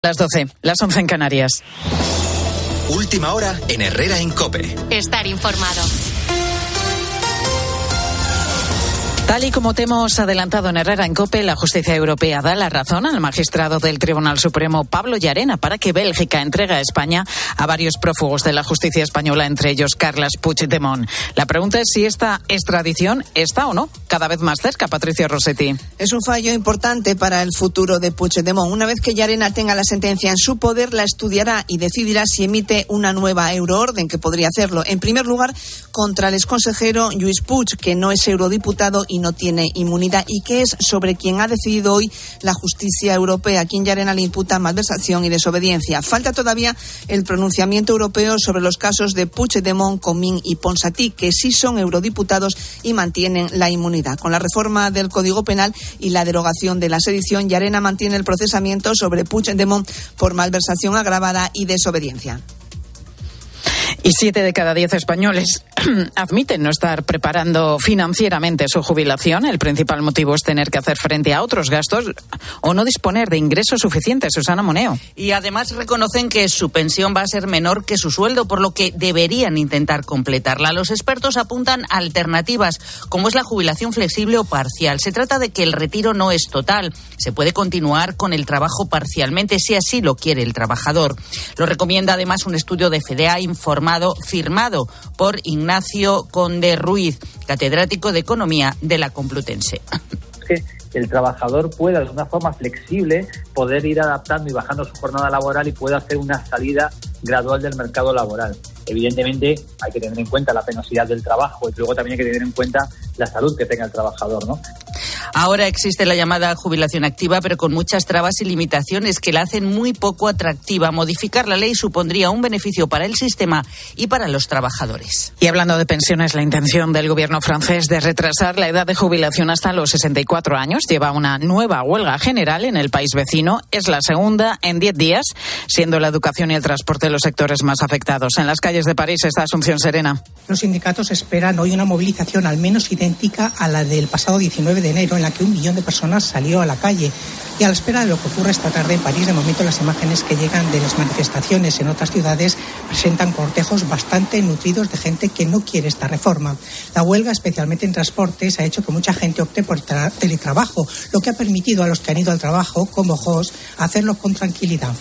Las 12, las 11 en Canarias. Última hora en Herrera en COPE. Estar informado. Tal y como te hemos adelantado en Herrera en COPE, la justicia europea da la razón al magistrado del Tribunal Supremo Pablo Llarena para que Bélgica entregue a España a varios prófugos de la justicia española, entre ellos Carles Puigdemont. La pregunta es si esta extradición está o no cada vez más cerca. Patricia Rossetti. Es un fallo importante para el futuro de Puigdemont. Una vez que Llarena tenga la sentencia en su poder, la estudiará y decidirá si emite una nueva euroorden, que podría hacerlo. En primer lugar, contra el exconsejero Lluís Puig, que no es eurodiputado y no tiene inmunidad, y que es sobre quien ha decidido hoy la justicia europea, a quien Llarena le imputa malversación y desobediencia. Falta todavía el pronunciamiento europeo sobre los casos de Puigdemont, Comín y Ponsatí, que sí son eurodiputados y mantienen la inmunidad. Con la reforma del Código Penal y la derogación de la sedición, Llarena mantiene el procesamiento sobre Puigdemont por malversación agravada y desobediencia. Y 7 de cada 10 españoles admiten no estar preparando financieramente su jubilación. El principal motivo es tener que hacer frente a otros gastos o no disponer de ingresos suficientes. Susana Moneo. Y además reconocen que su pensión va a ser menor que su sueldo, por lo que deberían intentar completarla. Los expertos apuntan a alternativas, como es la jubilación flexible o parcial. Se trata de que el retiro no es total. Se puede continuar con el trabajo parcialmente, si así lo quiere el trabajador. Lo recomienda además un estudio de FDA firmado por Ignacio Conde Ruiz, catedrático de Economía de la Complutense. Que el trabajador pueda, de una forma flexible, poder ir adaptando y bajando su jornada laboral y pueda hacer una salida gradual del mercado laboral. Evidentemente hay que tener en cuenta la penosidad del trabajo y luego también hay que tener en cuenta la salud que tenga el trabajador, ¿no? Ahora existe la llamada jubilación activa, pero con muchas trabas y limitaciones que la hacen muy poco atractiva. Modificar la ley supondría un beneficio para el sistema y para los trabajadores. Y hablando de pensiones, la intención del gobierno francés de retrasar la edad de jubilación hasta los 64 años lleva una nueva huelga general en el país vecino. Es la segunda en 10 días, siendo la educación y el transporte los sectores más afectados. En las calles de París está Asunción Serena. Los sindicatos esperan hoy una movilización al menos idéntica a la del pasado 19 de enero, en la que 1 millón de personas salió a la calle. Y a la espera de lo que ocurra esta tarde en París, de momento las imágenes que llegan de las manifestaciones en otras ciudades presentan cortejos bastante nutridos de gente que no quiere esta reforma. La huelga, especialmente en transportes, ha hecho que mucha gente opte por teletrabajo, lo que ha permitido a los que han ido al trabajo, como Jos, hacerlo con tranquilidad.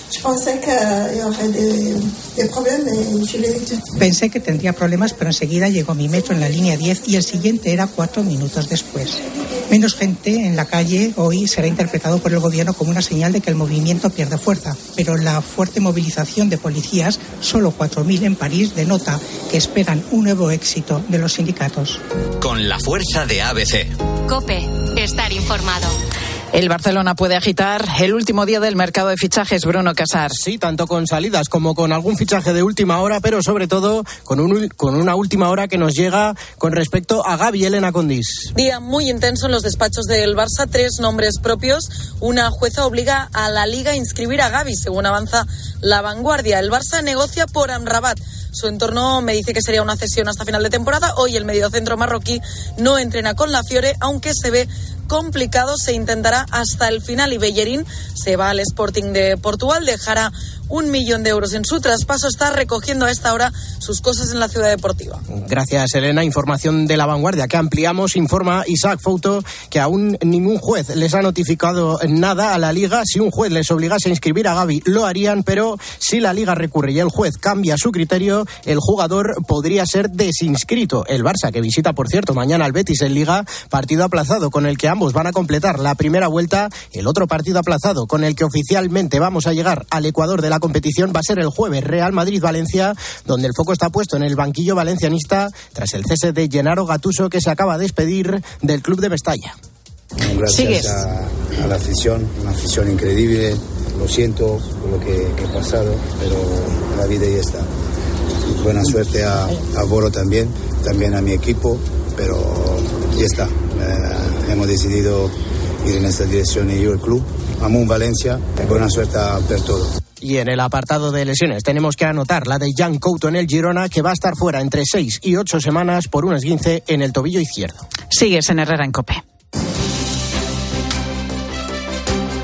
Pensé que tendría problemas, pero enseguida llegó mi metro en la línea 10 y el siguiente era 4 minutos después. Menos gente en la calle hoy será interpretado por el gobierno como una señal de que el movimiento pierde fuerza, pero la fuerte movilización de policías, solo 4.000 en París, denota que esperan un nuevo éxito de los sindicatos. Con la fuerza de ABC. COPE, estar informado. El Barcelona puede agitar el último día del mercado de fichajes, Bruno Casar. Sí, tanto con salidas como con algún fichaje de última hora, pero sobre todo con una última hora que nos llega con respecto a Gavi. Elena Condis. Día muy intenso en los despachos del Barça, 3 nombres propios. Una jueza obliga a la Liga a inscribir a Gavi, según avanza La Vanguardia. El Barça negocia por Amrabat. Su entorno me dice que sería una cesión hasta final de temporada. Hoy el mediocentro marroquí no entrena con la Fiore, aunque se ve complicado. Se intentará hasta el final y Bellerín se va al Sporting de Portugal. Dejará 1 millón de euros en su traspaso. Está recogiendo a esta hora sus cosas en la ciudad deportiva. Gracias, Elena. Información de La Vanguardia que ampliamos. Informa Isaac Fouto que aún ningún juez les ha notificado nada a la Liga. Si un juez les obligase a inscribir a Gavi, lo harían, pero si la Liga recurre y el juez cambia su criterio, el jugador podría ser desinscrito. El Barça, que visita, por cierto, mañana al Betis en Liga, partido aplazado con el que ambos van a completar la primera vuelta. El otro partido aplazado con el que oficialmente vamos a llegar al Ecuador de la competición va a ser el jueves, Real Madrid-Valencia, donde el foco está puesto en el banquillo valencianista tras el cese de Gennaro Gattuso, que se acaba de despedir del club de Mestalla. Gracias a la afición, una afición increíble. Lo siento por lo que he pasado, pero la vida ya está. Buena suerte a Boro también a mi equipo, pero ya está. Hemos decidido ir en esta dirección y yo el club. Amo Valencia, buena suerte per todo. Y en el apartado de lesiones tenemos que anotar la de Jan Couto en el Girona, que va a estar fuera entre 6 y 8 semanas por un esguince en el tobillo izquierdo. Sigues en Herrera en COPE.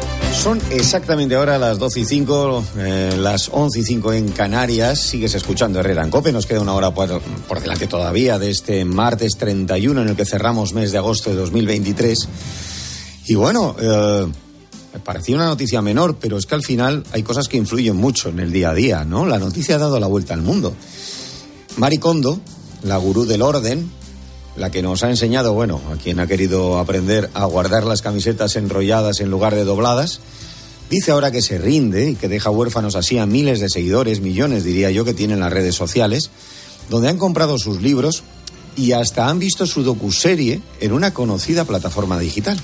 Son exactamente ahora las 12:05, las 11:05 en Canarias. Sigues escuchando Herrera en COPE. Nos queda una hora por delante todavía de este martes 31 en el que cerramos mes de agosto de 2023. Y bueno, me parecía una noticia menor, pero es que al final hay cosas que influyen mucho en el día a día, ¿no? La noticia ha dado la vuelta al mundo. Marie Kondo, la gurú del orden, la que nos ha enseñado, bueno, a quien ha querido aprender a guardar las camisetas enrolladas en lugar de dobladas, dice ahora que se rinde y que deja huérfanos así a miles de seguidores, millones diría yo, que tienen las redes sociales, donde han comprado sus libros y hasta han visto su docuserie en una conocida plataforma digital.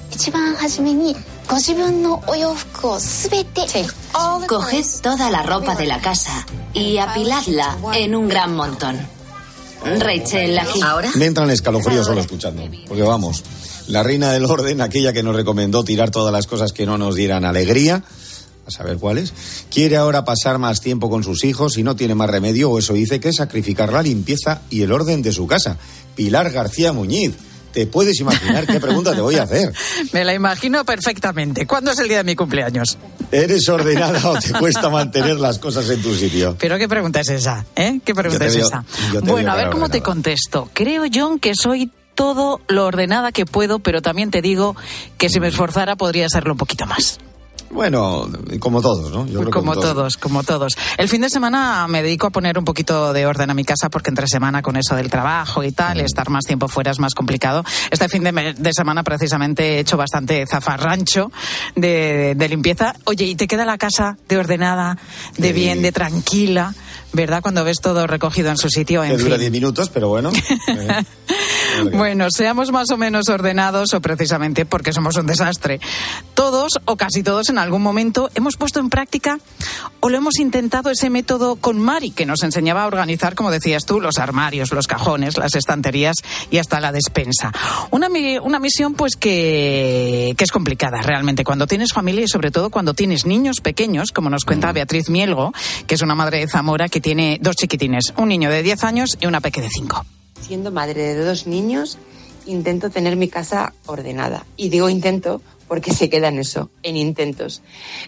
Coged toda la ropa de la casa y apiladla en un gran montón. Rachel, aquí. ¿Ahora? Me entran escalofríos solo escuchando, porque vamos, la reina del orden, aquella que nos recomendó tirar todas las cosas que no nos dieran alegría, a saber cuáles, quiere ahora pasar más tiempo con sus hijos y no tiene más remedio, o eso dice, que sacrificar la limpieza y el orden de su casa. Pilar García Muñiz, ¿te puedes imaginar qué pregunta te voy a hacer? Me la imagino perfectamente. ¿Cuándo es el día de mi cumpleaños? ¿Eres ordenada o te cuesta mantener las cosas en tu sitio? ¿Pero qué pregunta es esa? ¿Qué pregunta es esa? Bueno, a ver cómo te contesto. Creo, John, que soy todo lo ordenada que puedo, pero también te digo que si me esforzara podría serlo un poquito más. Bueno, como todos, ¿no? Yo creo como todos. El fin de semana me dedico a poner un poquito de orden a mi casa porque entre semana con eso del trabajo y tal, estar más tiempo fuera es más complicado. Este fin de semana precisamente he hecho bastante zafarrancho de limpieza. Oye, ¿y te queda la casa de ordenada, de bien, de tranquila? ¿Verdad? Cuando ves todo recogido en su sitio, en fin. Dura 10 minutos, pero bueno. Bueno, seamos más o menos ordenados o precisamente porque somos un desastre. Todos o casi todos en algún momento hemos puesto en práctica o lo hemos intentado ese método con Mari, que nos enseñaba a organizar, como decías tú, los armarios, los cajones, las estanterías y hasta la despensa. Una misión pues que es complicada realmente cuando tienes familia y sobre todo cuando tienes niños pequeños, como nos cuenta Beatriz Mielgo, que es una madre de Zamora que tiene 2 chiquitines, un niño de 10 años y una peque de 5. Siendo madre de 2 niños, intento tener mi casa ordenada. Y digo intento porque se queda en eso, en intentos.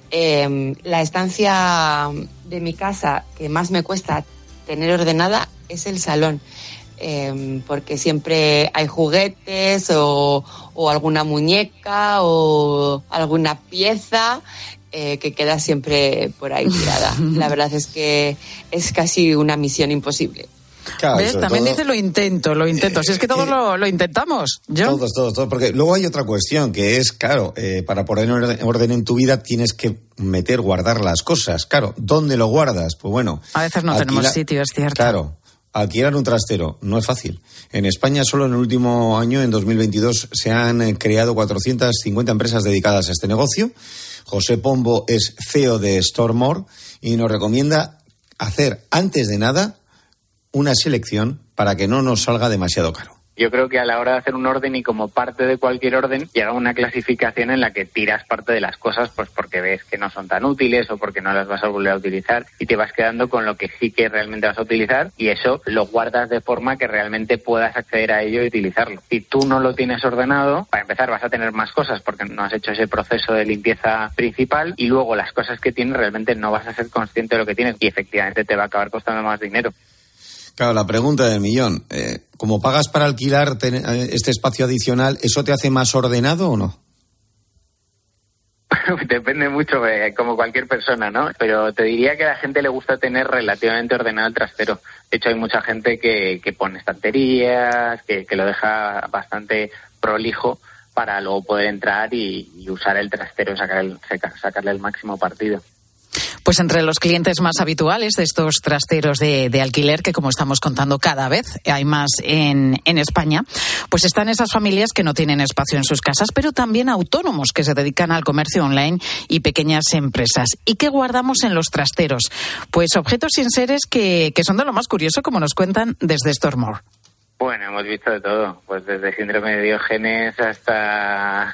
La estancia de mi casa que más me cuesta tener ordenada es el salón. Porque siempre hay juguetes o alguna muñeca o alguna pieza que queda siempre por ahí tirada. La verdad es que es casi una misión imposible. Claro, ¿ves? También dice lo intento. Si es que todos lo intentamos, ¿yo? Todos, porque luego hay otra cuestión que es, claro, para poner orden en tu vida tienes que guardar las cosas. Claro, ¿dónde lo guardas? Pues bueno. A veces no tenemos sitio, es cierto. Claro, alquilar un trastero no es fácil. En España solo en el último año, en 2022, se han creado 450 empresas dedicadas a este negocio. José Pombo es CEO de Stormore y nos recomienda hacer, antes de nada, una selección para que no nos salga demasiado caro. Yo creo que a la hora de hacer un orden y como parte de cualquier orden, llega una clasificación en la que tiras parte de las cosas pues porque ves que no son tan útiles o porque no las vas a volver a utilizar y te vas quedando con lo que sí que realmente vas a utilizar y eso lo guardas de forma que realmente puedas acceder a ello y utilizarlo. Si tú no lo tienes ordenado, para empezar vas a tener más cosas porque no has hecho ese proceso de limpieza principal y luego las cosas que tienes realmente no vas a ser consciente de lo que tienes y efectivamente te va a acabar costando más dinero. Claro, la pregunta del millón. ¿Como pagas para alquilar este espacio adicional, eso te hace más ordenado o no? Depende mucho, como cualquier persona, ¿no? Pero te diría que a la gente le gusta tener relativamente ordenado el trastero. De hecho, hay mucha gente que pone estanterías, que lo deja bastante prolijo para luego poder entrar y usar el trastero, sacarle el máximo partido. Pues entre los clientes más habituales de estos trasteros de alquiler, que como estamos contando cada vez hay más en España, pues están esas familias que no tienen espacio en sus casas, pero también autónomos que se dedican al comercio online y pequeñas empresas. ¿Y qué guardamos en los trasteros? Pues objetos sin seres que son de lo más curioso, como nos cuentan desde Stormore. Bueno, hemos visto de todo, pues desde síndrome de Diógenes hasta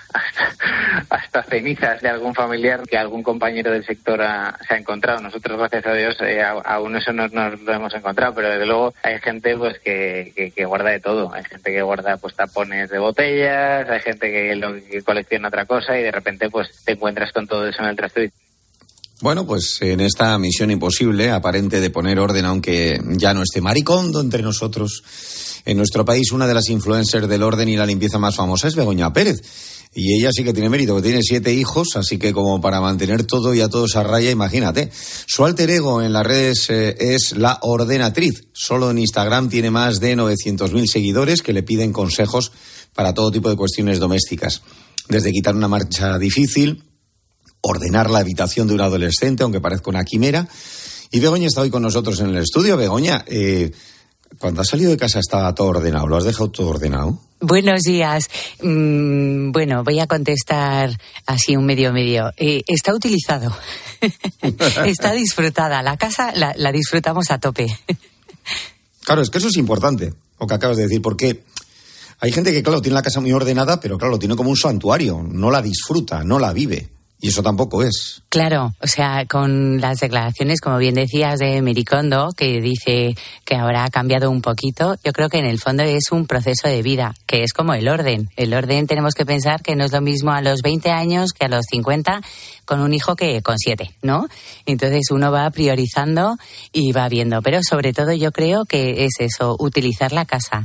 cenizas de algún familiar que algún compañero del sector se ha encontrado. Nosotros, gracias a Dios, aún eso no lo hemos encontrado, pero desde luego hay gente pues que guarda de todo. Hay gente que guarda pues tapones de botellas, hay gente que colecciona otra cosa y de repente pues te encuentras con todo eso en el trasto. Bueno, pues en esta misión imposible, aparente de poner orden, aunque ya no esté Maricondo entre nosotros, en nuestro país una de las influencers del orden y la limpieza más famosa es Begoña Pérez. Y ella sí que tiene mérito, que tiene 7 hijos, así que como para mantener todo y a todos a raya, imagínate. Su alter ego en las redes es La Ordenatriz. Solo en Instagram tiene más de 900.000 seguidores que le piden consejos para todo tipo de cuestiones domésticas. Desde quitar una marcha difícil, ordenar la habitación de un adolescente, aunque parezca una quimera. Y Begoña está hoy con nosotros en el estudio. Begoña, cuando has salido de casa estaba todo ordenado. ¿Lo has dejado todo ordenado? Buenos días. Bueno, voy a contestar así un medio. Está utilizado. Está disfrutada. La casa la disfrutamos a tope. Claro, es que eso es importante, lo que acabas de decir, porque hay gente que, claro, tiene la casa muy ordenada, pero claro, lo tiene como un santuario. No la disfruta, no la vive. Y eso tampoco es. Claro, o sea, con las declaraciones, como bien decías, de Maricondo, que dice que ahora ha cambiado un poquito, yo creo que en el fondo es un proceso de vida, que es como el orden. El orden tenemos que pensar que no es lo mismo a los 20 años que a los 50 con un hijo que con 7, ¿no? Entonces uno va priorizando y va viendo. Pero sobre todo yo creo que es eso, utilizar la casa.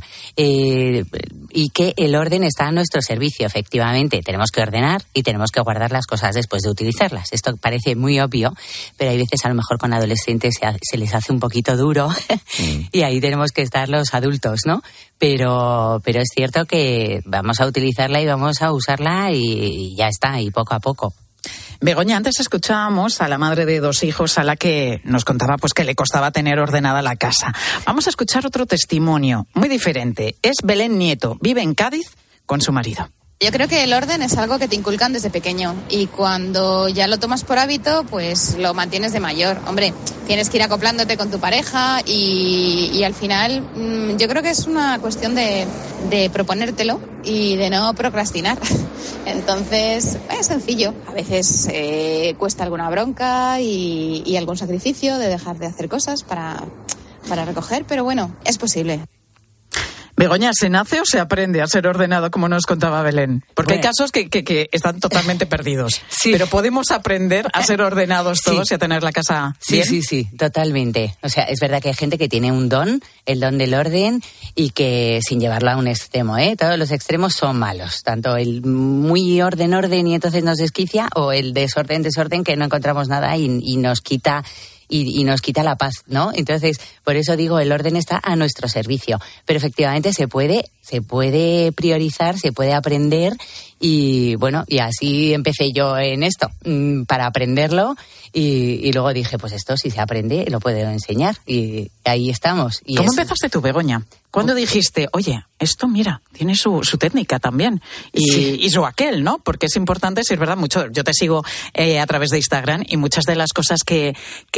Y que el orden está a nuestro servicio, efectivamente. Tenemos que ordenar y tenemos que guardar las cosas después de utilizarlas. Esto parece muy obvio, pero hay veces a lo mejor con adolescentes se les hace un poquito duro y ahí tenemos que estar los adultos, ¿no? Pero es cierto que vamos a utilizarla y vamos a usarla y ya está, y poco a poco. Begoña, antes escuchábamos a la madre de 2 hijos a la que nos contaba pues que le costaba tener ordenada la casa. Vamos a escuchar otro testimonio muy diferente. Es Belén Nieto, vive en Cádiz con su marido. Yo creo que el orden es algo que te inculcan desde pequeño y cuando ya lo tomas por hábito, pues lo mantienes de mayor. Hombre, tienes que ir acoplándote con tu pareja y al final yo creo que es una cuestión de proponértelo y de no procrastinar. Entonces, es sencillo. A veces cuesta alguna bronca y algún sacrificio de dejar de hacer cosas para recoger, pero bueno, es posible. Begoña, ¿se nace o se aprende a ser ordenado, como nos contaba Belén? Porque bueno, hay casos que están totalmente perdidos. Sí. Pero podemos aprender a ser ordenados todos y a tener la casa bien. Sí, totalmente. O sea, es verdad que hay gente que tiene un don, el don del orden, y que sin llevarlo a un extremo, todos los extremos son malos. Tanto el muy orden y entonces nos desquicia, o el desorden que no encontramos nada y nos quita... Y nos quita la paz, ¿no? Entonces, por eso digo, el orden está a nuestro servicio. Pero efectivamente se puede priorizar, se puede aprender y, bueno, y así empecé yo en esto, para aprenderlo y luego dije, pues esto si se aprende lo puedo enseñar y ahí estamos. Y ¿cómo empezaste tú, Begoña? ¿Cuándo dijiste, oye, esto mira, tiene su técnica también y su aquel, ¿no? Porque es importante, si es verdad, mucho. Yo te sigo a través de Instagram y muchas de las cosas que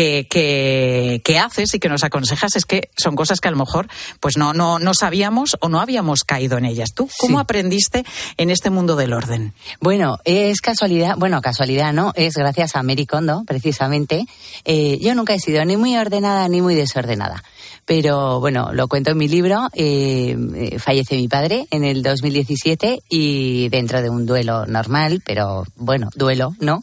haces y que nos aconsejas es que son cosas que a lo mejor pues no sabíamos o no habíamos caído en ellas. ¿Tú cómo aprendiste en este mundo del orden? Bueno, es casualidad no, es gracias a Maricondo, precisamente. Yo nunca he sido ni muy ordenada ni muy desordenada. Pero bueno, lo cuento en mi libro, fallece mi padre en el 2017 y dentro de un duelo normal, pero bueno, duelo, ¿no?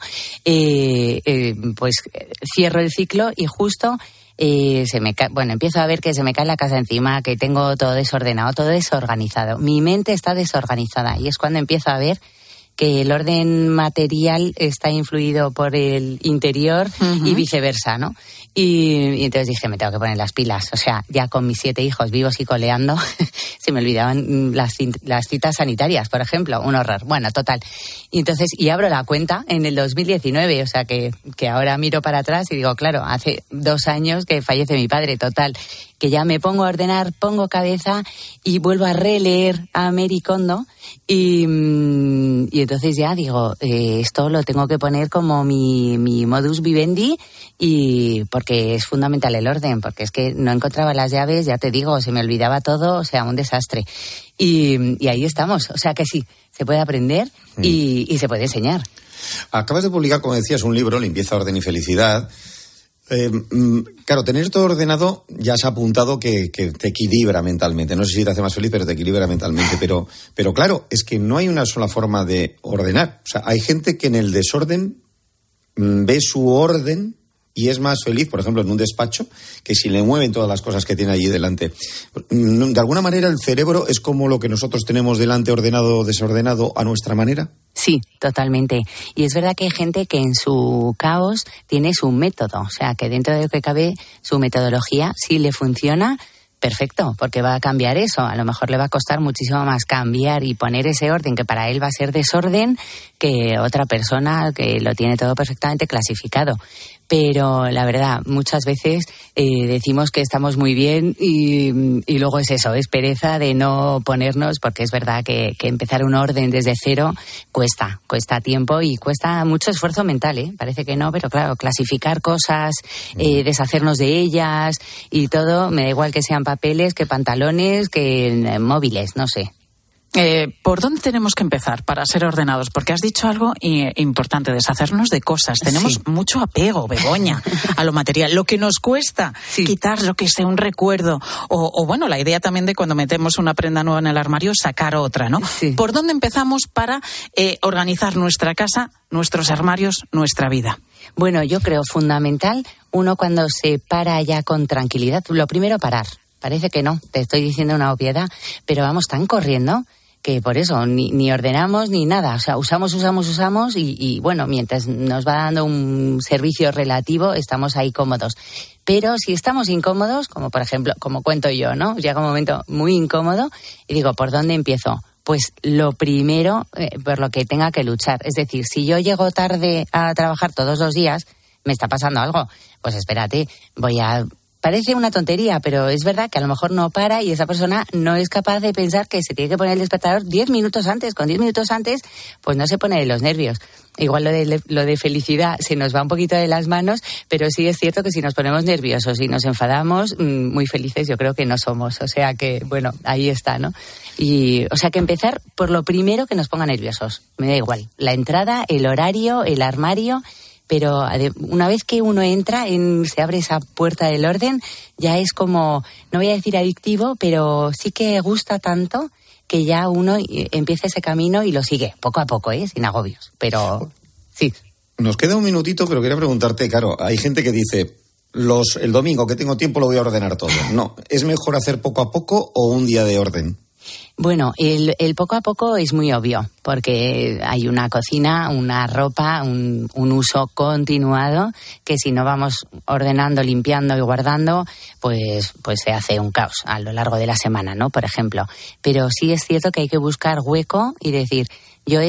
Pues cierro el ciclo y justo empiezo a ver que se me cae la casa encima, que tengo todo desordenado, todo desorganizado. Mi mente está desorganizada y es cuando empiezo a ver que el orden material está influido por el interior y viceversa, ¿no? Y entonces dije, me tengo que poner las pilas. O sea, ya con mis 7 hijos vivos y coleando, se me olvidaban las citas sanitarias, por ejemplo. Un horror. Bueno, total. Y entonces, abro la cuenta en el 2019, o sea, que ahora miro para atrás y digo, claro, hace 2 años que fallece mi padre, total. que ya me pongo a ordenar, pongo cabeza y vuelvo a releer a Marie Kondo y entonces ya digo, esto lo tengo que poner como mi modus vivendi, y porque es fundamental el orden, porque es que no encontraba las llaves, ya te digo, se me olvidaba todo, o sea, un desastre. Y ahí estamos, o sea que sí, se puede aprender y se puede enseñar. Acabas de publicar, como decías, un libro, Limpieza, Orden y Felicidad. Claro, tener todo ordenado ya has apuntado que te equilibra mentalmente. No sé si te hace más feliz, pero te equilibra mentalmente. Pero claro, es que no hay una sola forma de ordenar. O sea, hay gente que en el desorden ve su orden y es más feliz, por ejemplo, en un despacho, que si le mueven todas las cosas que tiene allí delante. De alguna manera, el cerebro es como lo que nosotros tenemos delante, ordenado o desordenado, a nuestra manera. Sí, totalmente. Y es verdad que hay gente que en su caos tiene su método. O sea, que dentro de lo que cabe, su metodología, si le funciona, perfecto, porque va a cambiar eso. A lo mejor le va a costar muchísimo más cambiar y poner ese orden que para él va a ser desorden que otra persona que lo tiene todo perfectamente clasificado. Pero la verdad, muchas veces decimos que estamos muy bien y luego es eso, es pereza de no ponernos, porque es verdad que empezar un orden desde cero cuesta tiempo y cuesta mucho esfuerzo mental, ¿eh? Parece que no, pero claro, clasificar cosas, deshacernos de ellas y todo, me da igual que sean papeles, que pantalones, que móviles, no sé. ¿Por dónde tenemos que empezar para ser ordenados? Porque has dicho algo importante, deshacernos de cosas. Tenemos mucho apego, Begoña, a lo material. Lo que nos cuesta quitar, lo que sea, un recuerdo. O bueno, la idea también de cuando metemos una prenda nueva en el armario, sacar otra, ¿no? Sí. ¿Por dónde empezamos para organizar nuestra casa, nuestros armarios, nuestra vida? Bueno, yo creo fundamental, uno cuando se para ya con tranquilidad, lo primero parar. Parece que no, te estoy diciendo una obviedad, pero vamos tan corriendo que por eso ni ordenamos ni nada. O sea, usamos y bueno, mientras nos va dando un servicio relativo, estamos ahí cómodos. Pero si estamos incómodos, como por ejemplo, como cuento yo, ¿no? Llega un momento muy incómodo y digo, ¿por dónde empiezo? Pues lo primero, por lo que tenga que luchar. Es decir, si yo llego tarde a trabajar todos los días, me está pasando algo. Pues espérate, parece una tontería, pero es verdad que a lo mejor no para y esa persona no es capaz de pensar que se tiene que poner el despertador 10 minutos antes. Con 10 minutos antes, pues no se pone de los nervios. Igual lo de felicidad se nos va un poquito de las manos, pero sí es cierto que si nos ponemos nerviosos y nos enfadamos, muy felices yo creo que no somos. O sea que, bueno, ahí está, ¿no? Y, o sea que empezar por lo primero que nos ponga nerviosos. Me da igual. La entrada, el horario, el armario. Pero una vez que uno entra, se abre esa puerta del orden, ya es como, no voy a decir adictivo, pero sí que gusta tanto que ya uno empieza ese camino y lo sigue, poco a poco, sin agobios. Pero sí. Nos queda un minutito, pero quería preguntarte, claro, hay gente que dice, el domingo que tengo tiempo lo voy a ordenar todo. No, ¿es mejor hacer poco a poco o un día de orden? Bueno, el poco a poco es muy obvio, porque hay una cocina, una ropa, un uso continuado, que si no vamos ordenando, limpiando y guardando, pues se hace un caos a lo largo de la semana, ¿no? Por ejemplo. Pero sí es cierto que hay que buscar hueco y decir, yo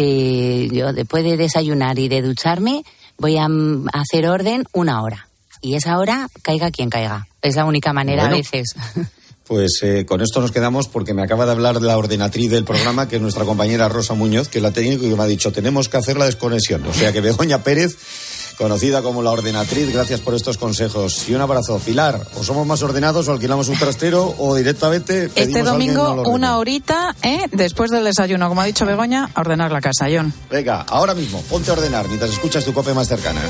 después de desayunar y de ducharme, voy a hacer orden 1 hora. Y esa hora, caiga quien caiga. Es la única manera a veces. Pues con esto nos quedamos porque me acaba de hablar la ordenatriz del programa, que es nuestra compañera Rosa Muñoz, que es la técnica, y me ha dicho, tenemos que hacer la desconexión. O sea que Begoña Pérez, conocida como la ordenatriz, gracias por estos consejos. Y un abrazo. Pilar, o somos más ordenados o alquilamos un trastero o directamente pedimos este domingo a alguien no una horita, después del desayuno, como ha dicho Begoña, a ordenar la casa, John. Venga, ahora mismo, ponte a ordenar mientras escuchas tu COPE más cercana.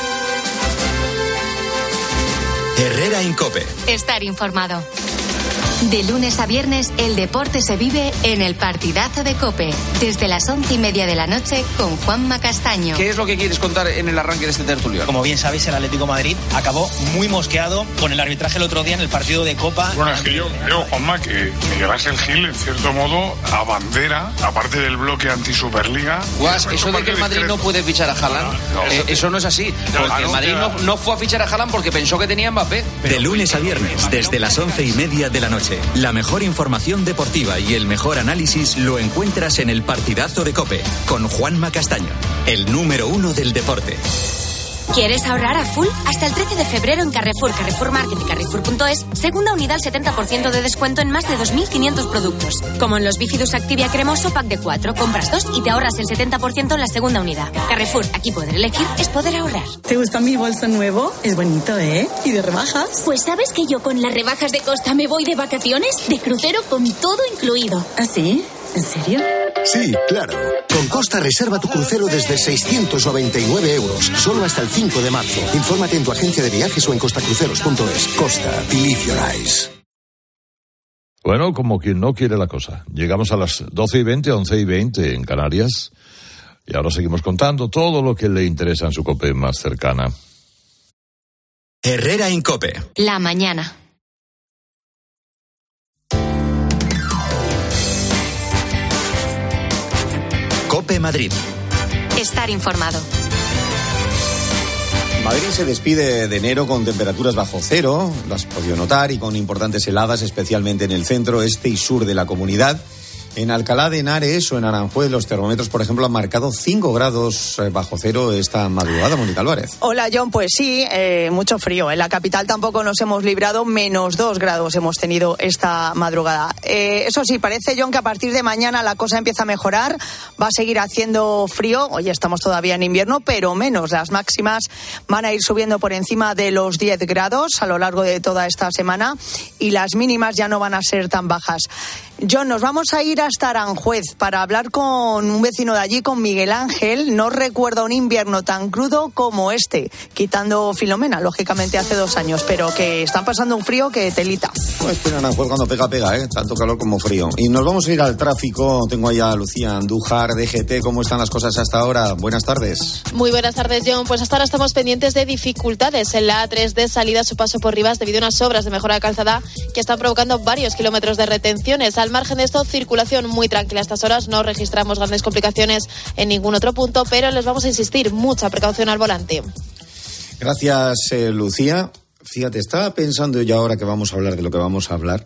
Herrera en COPE. Estar informado. De lunes a viernes, el deporte se vive en el partidazo de COPE. Desde las 11:30 de la noche con Juanma Castaño. ¿Qué es lo que quieres contar en el arranque de este tertulión? Como bien sabéis, el Atlético de Madrid acabó muy mosqueado con el arbitraje el otro día en el partido de Copa. Bueno, es que yo creo, Juanma, que Miguel Ángel Gil, en cierto modo, abandera, aparte del bloque anti-Superliga... Guas, eso de que el Madrid no puede fichar a Haaland, eso no es así. Porque el Madrid no fue a fichar a Haaland porque pensó que tenía Mbappé. De lunes a viernes, desde las 11:30 de la noche. La mejor información deportiva y el mejor análisis lo encuentras en el partidazo de COPE con Juanma Castaño, el número 1 del deporte. ¿Quieres ahorrar a full? Hasta el 13 de febrero en Carrefour, Carrefour Market y Carrefour.es, segunda unidad al 70% de descuento en más de 2.500 productos. Como en los Bifidus Activia cremoso pack de 4, compras 2 y te ahorras el 70% en la segunda unidad. Carrefour, aquí poder elegir es poder ahorrar. ¿Te gusta mi bolso nuevo? Es bonito, ¿eh? ¿Y de rebajas? Pues ¿sabes que yo con las rebajas de Costa me voy de vacaciones? De crucero con todo incluido. ¿Ah, sí? ¿En serio? Sí, claro. Con Costa reserva tu crucero desde 699 euros, solo hasta el 5 de marzo. Infórmate en tu agencia de viajes o en costacruceros.es. Costa, believe your eyes. Bueno, como quien no quiere la cosa. Llegamos a las 12:20, 11:20 en Canarias. Y ahora seguimos contando todo lo que le interesa en su COPE más cercana. Herrera en COPE. La mañana. COPE Madrid. Estar informado. Madrid se despide de enero con temperaturas bajo cero, lo has podido notar, y con importantes heladas, especialmente en el centro, este y sur de la comunidad. En Alcalá de Henares o en Aranjuez, los termómetros, por ejemplo, han marcado 5 grados bajo cero esta madrugada. Mónica Álvarez. Hola, John. Pues sí, mucho frío. En la capital tampoco nos hemos librado. -2 grados hemos tenido esta madrugada. Eso sí, parece, John, que a partir de mañana la cosa empieza a mejorar. Va a seguir haciendo frío. Hoy estamos todavía en invierno, pero menos. Las máximas van a ir subiendo por encima de los 10 grados a lo largo de toda esta semana y las mínimas ya no van a ser tan bajas. John, nos vamos a ir hasta Aranjuez para hablar con un vecino de allí, con Miguel Ángel. No recuerda un invierno tan crudo como este, quitando Filomena, lógicamente hace 2 años, pero que están pasando un frío que telita. No espera Aranjuez cuando pega, tanto calor como frío. Y nos vamos a ir al tráfico. Tengo allá a Lucía Andújar, DGT. ¿Cómo están las cosas hasta ahora? Buenas tardes. Muy buenas tardes, John. Pues hasta ahora estamos pendientes de dificultades en la A3 de salida a su paso por Rivas debido a unas obras de mejora de calzada que están provocando varios kilómetros de retenciones. Al margen de esto, circulación muy tranquila a estas horas, no registramos grandes complicaciones en ningún otro punto, pero les vamos a insistir, mucha precaución al volante. Gracias, Lucía. Fíjate, estaba pensando yo ahora que vamos a hablar de lo que vamos a hablar,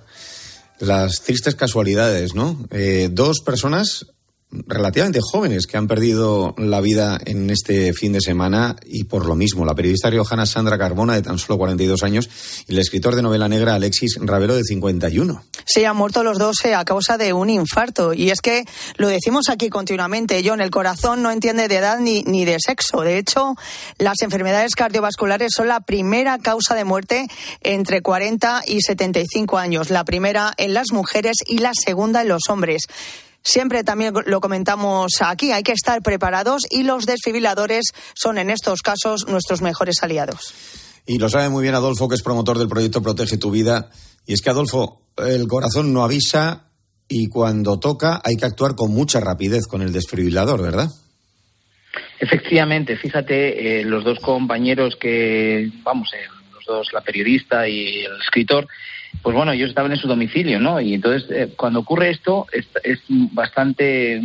las tristes casualidades, ¿no? 2 personas relativamente jóvenes que han perdido la vida en este fin de semana y por lo mismo, la periodista riojana Sandra Carbona, de tan solo 42 años, y el escritor de novela negra Alexis Ravelo, de 51. Se han muerto los dos a causa de un infarto, y es que lo decimos aquí continuamente, John, el corazón no entiende de edad ni de sexo. De hecho, las enfermedades cardiovasculares son la primera causa de muerte entre 40 y 75 años, la primera en las mujeres y la segunda en los hombres. Siempre también lo comentamos aquí, hay que estar preparados y los desfibriladores son en estos casos nuestros mejores aliados. Y lo sabe muy bien Adolfo, que es promotor del proyecto Protege tu Vida. Y es que, Adolfo, el corazón no avisa y cuando toca hay que actuar con mucha rapidez con el desfibrilador, ¿verdad? Efectivamente, fíjate, los 2 compañeros que, los 2, la periodista y el escritor, pues bueno, ellos estaban en su domicilio, ¿no? Y entonces, cuando ocurre esto, es bastante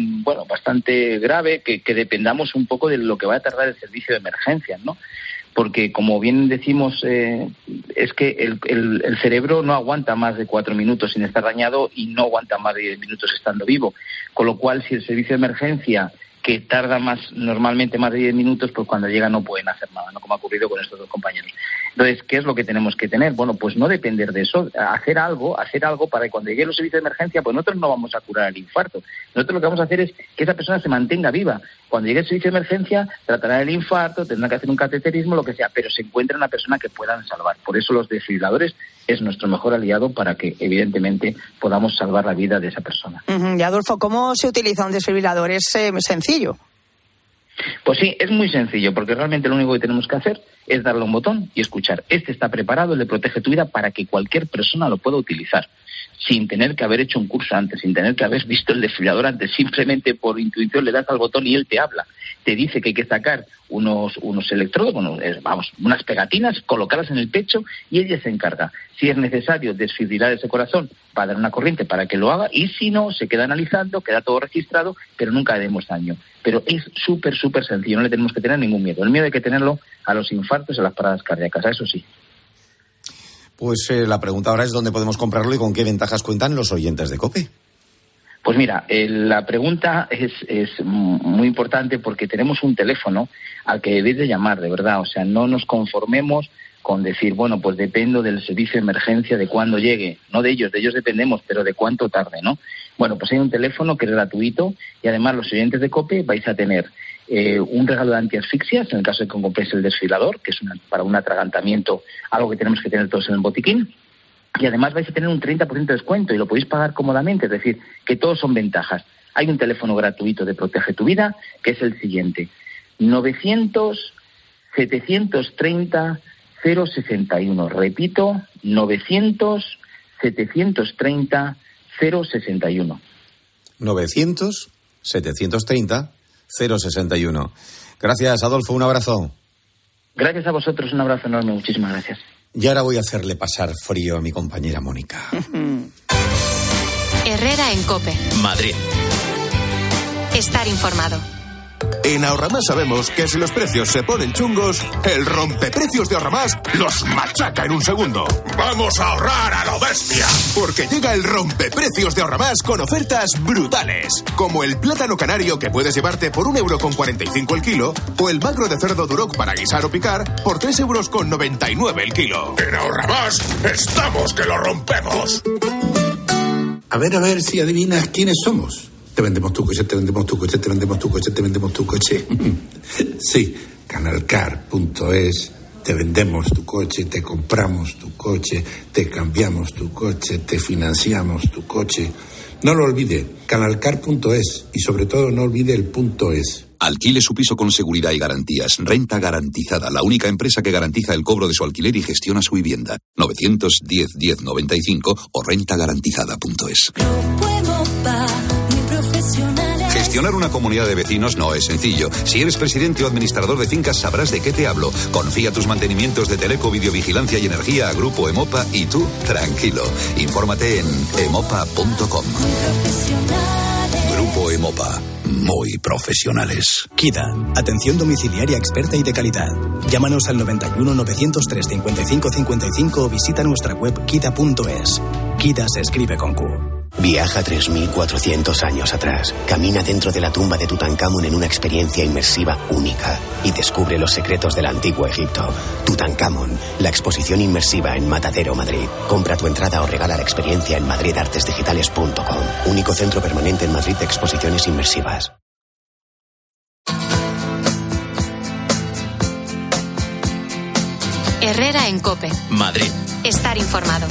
grave que dependamos un poco de lo que va a tardar el servicio de emergencias, ¿no? Porque, como bien decimos, es que el cerebro no aguanta más de 4 minutos sin estar dañado y no aguanta más de 10 minutos estando vivo. Con lo cual, si el servicio de emergencia, que tarda normalmente más de 10 minutos, pues cuando llega no pueden hacer nada, ¿no? Como ha ocurrido con estos 2 compañeros. Entonces, ¿qué es lo que tenemos que tener? Bueno, pues no depender de eso, hacer algo para que cuando llegue los servicios de emergencia, pues nosotros no vamos a curar el infarto. Nosotros lo que vamos a hacer es que esa persona se mantenga viva. Cuando llegue el servicio de emergencia, tratará el infarto, tendrá que hacer un cateterismo, lo que sea, pero se encuentra una persona que puedan salvar. Por eso los desfibriladores es nuestro mejor aliado para que, evidentemente, podamos salvar la vida de esa persona. Y Adolfo, ¿cómo se utiliza un desfibrilador? ¿Es sencillo? Pues sí, es muy sencillo, porque realmente lo único que tenemos que hacer es darle un botón y escuchar. Este está preparado, el de Protege tu Vida, para que cualquier persona lo pueda utilizar, sin tener que haber hecho un curso antes, sin tener que haber visto el desfibrilador antes. Simplemente por intuición le das al botón y él te habla. Te dice que hay que sacar unos electrodos, unas pegatinas, colocarlas en el pecho y ella se encarga. Si es necesario desfibrilar ese corazón, va a dar una corriente para que lo haga, y si no, se queda analizando, queda todo registrado, pero nunca le demos daño. Pero es súper sencillo, no le tenemos que tener ningún miedo. El miedo hay que tenerlo a los infartos y a las paradas cardíacas, a eso sí. Pues la pregunta ahora es dónde podemos comprarlo y con qué ventajas cuentan los oyentes de COPE. Pues mira, la pregunta es muy importante porque tenemos un teléfono al que debéis de llamar, de verdad. O sea, no nos conformemos con decir, bueno, pues dependo del servicio de emergencia de cuándo llegue. No de ellos dependemos, pero de cuánto tarde, ¿no? Bueno, pues hay un teléfono que es gratuito y además los oyentes de COPE vais a tener un regalo de antiasfixias, en el caso de que compréis el desfibrilador, que es para un atragantamiento, algo que tenemos que tener todos en el botiquín. Y además vais a tener un 30% de descuento y lo podéis pagar cómodamente, es decir, que todos son ventajas. Hay un teléfono gratuito de Protege tu Vida, que es el siguiente: 900-730-061. Repito, 900-730-061. 900-730-061. Gracias, Adolfo, un abrazo. Gracias a vosotros, un abrazo enorme, muchísimas gracias. Y ahora voy a hacerle pasar frío a mi compañera Mónica. Herrera en COPE. Madrid. Estar informado. En Ahorramás sabemos que si los precios se ponen chungos, el rompeprecios de Ahorramás los machaca en un segundo. ¡Vamos a ahorrar a lo bestia! Porque llega el rompeprecios de Ahorramás con ofertas brutales. Como el plátano canario que puedes llevarte por €1,45 el kilo, o el magro de cerdo Duroc para guisar o picar por €3,99 el kilo. En Ahorramás estamos que lo rompemos. A ver si adivinas quiénes somos. Te vendemos tu coche, te vendemos tu coche, te vendemos tu coche, te vendemos tu coche. Sí, Canalcar.es. Te vendemos tu coche, te compramos tu coche, te cambiamos tu coche, te financiamos tu coche. No lo olvide, Canalcar.es, y sobre todo no olvide el .es. Alquile su piso con seguridad y garantías. Renta Garantizada, la única empresa que garantiza el cobro de su alquiler y gestiona su vivienda. 910-1095 o rentagarantizada.es. Gestionar una comunidad de vecinos no es sencillo. Si eres presidente o administrador de fincas sabrás de qué te hablo. Confía tus mantenimientos de teleco, videovigilancia y energía a Grupo Emopa y tú, tranquilo. Infórmate en emopa.com. Grupo Emopa. Muy profesionales. KIDA, atención domiciliaria experta y de calidad. Llámanos al 91 903 55 55 o visita nuestra web kida.es. KIDA se escribe con Q. Viaja 3.400 años atrás. Camina dentro de la tumba de Tutankamón en una experiencia inmersiva única y descubre los secretos del antiguo Egipto. Tutankamón, la exposición inmersiva en Matadero, Madrid. Compra tu entrada o regala la experiencia en madridartesdigitales.com. Único centro permanente en Madrid de exposiciones inmersivas. Herrera en COPE. Madrid. Estar informado.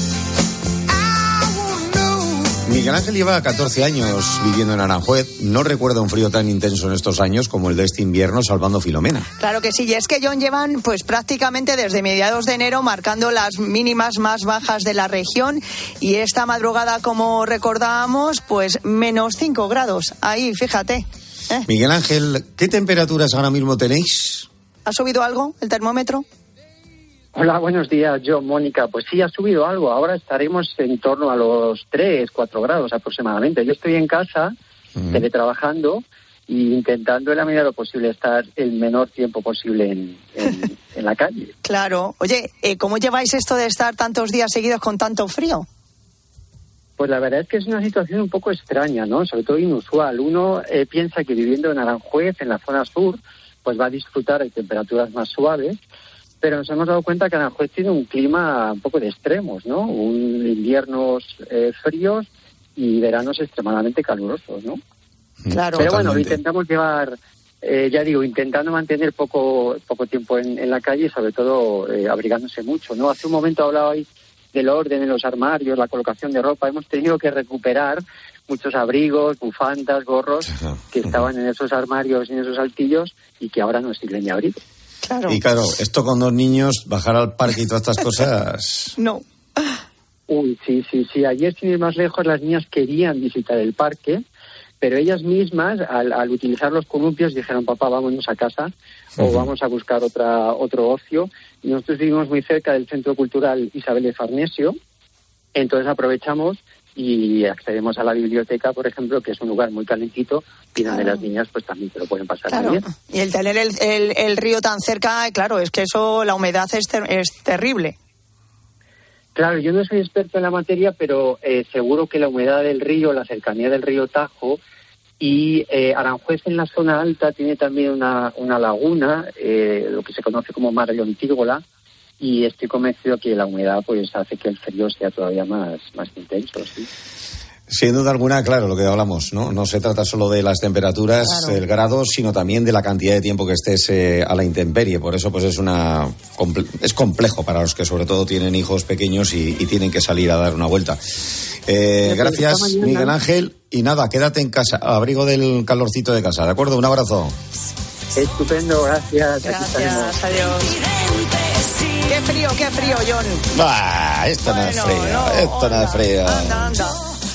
Miguel Ángel lleva 14 años viviendo en Aranjuez. No recuerda un frío tan intenso en estos años como el de este invierno, salvando Filomena. Claro que sí, y es que, John, llevan pues prácticamente desde mediados de enero marcando las mínimas más bajas de la región, y esta madrugada, como recordábamos, pues menos 5 grados. Ahí, fíjate. Miguel Ángel, ¿qué temperaturas ahora mismo tenéis? ¿Ha subido algo el termómetro? Hola, buenos días, yo, Mónica. Pues sí, ha subido algo. Ahora estaremos en torno a los 3, 4 grados aproximadamente. Yo estoy en casa, teletrabajando, e intentando en la medida de lo posible estar el menor tiempo posible en la calle. Claro. Oye, ¿cómo lleváis esto de estar tantos días seguidos con tanto frío? Pues la verdad es que es una situación un poco extraña, ¿no? Sobre todo inusual. Uno piensa que viviendo en Aranjuez, en la zona sur, pues va a disfrutar de temperaturas más suaves. Pero nos hemos dado cuenta que Aranjuez tiene un clima un poco de extremos, ¿no? Inviernos fríos y veranos extremadamente calurosos, ¿no? Claro. Pero bueno, lo intentamos llevar, intentando mantener poco tiempo en la calle y sobre todo abrigándose mucho, ¿no? Hace un momento hablabais del orden en los armarios, la colocación de ropa. Hemos tenido que recuperar muchos abrigos, bufandas, gorros que estaban en esos armarios y en esos altillos y que ahora no sirven de abrigo. Claro. Y claro, esto con 2 niños, bajar al parque y todas estas cosas... No. Uy, sí. Ayer, sin ir más lejos, las niñas querían visitar el parque, pero ellas mismas, al utilizar los columpios, dijeron, papá, vámonos a casa o vamos a buscar otro ocio. Y nosotros vivimos muy cerca del Centro Cultural Isabel de Farnesio, entonces aprovechamos y accedemos a la biblioteca, por ejemplo, que es un lugar muy calentito y donde las niñas pues también se lo pueden pasar muy bien. Y el tener el río tan cerca, claro, es que eso, la humedad es terrible. Claro, yo no soy experto en la materia, pero seguro que la humedad del río, la cercanía del río Tajo y Aranjuez en la zona alta tiene también una laguna, lo que se conoce como Mar Leontígola, y estoy convencido que la humedad pues hace que el frío sea todavía más intenso, sí. Sin duda alguna, claro, lo que hablamos, ¿no? No se trata solo de las temperaturas, el grado, sino también de la cantidad de tiempo que estés a la intemperie. Por eso, pues es complejo para los que sobre todo tienen hijos pequeños y tienen que salir a dar una vuelta. Gracias, Miguel Ángel. Y nada, quédate en casa, abrigo del calorcito de casa, ¿de acuerdo? Un abrazo. Estupendo, gracias. Gracias, adiós. Qué frío, John. Bah, esto no es frío, no es frío. Anda.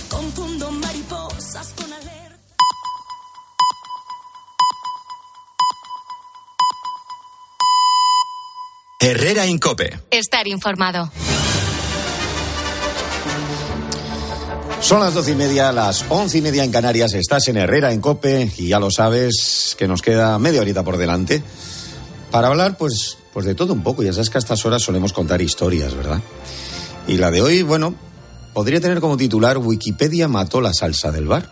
Herrera Incope. Estar informado. Son las 12:30, las 11:30 en Canarias. Estás en Herrera Incope y ya lo sabes que nos queda media horita por delante para hablar, pues de todo un poco. Ya sabes que a estas horas solemos contar historias, ¿verdad? Y la de hoy, bueno, podría tener como titular: Wikipedia mató la salsa del bar.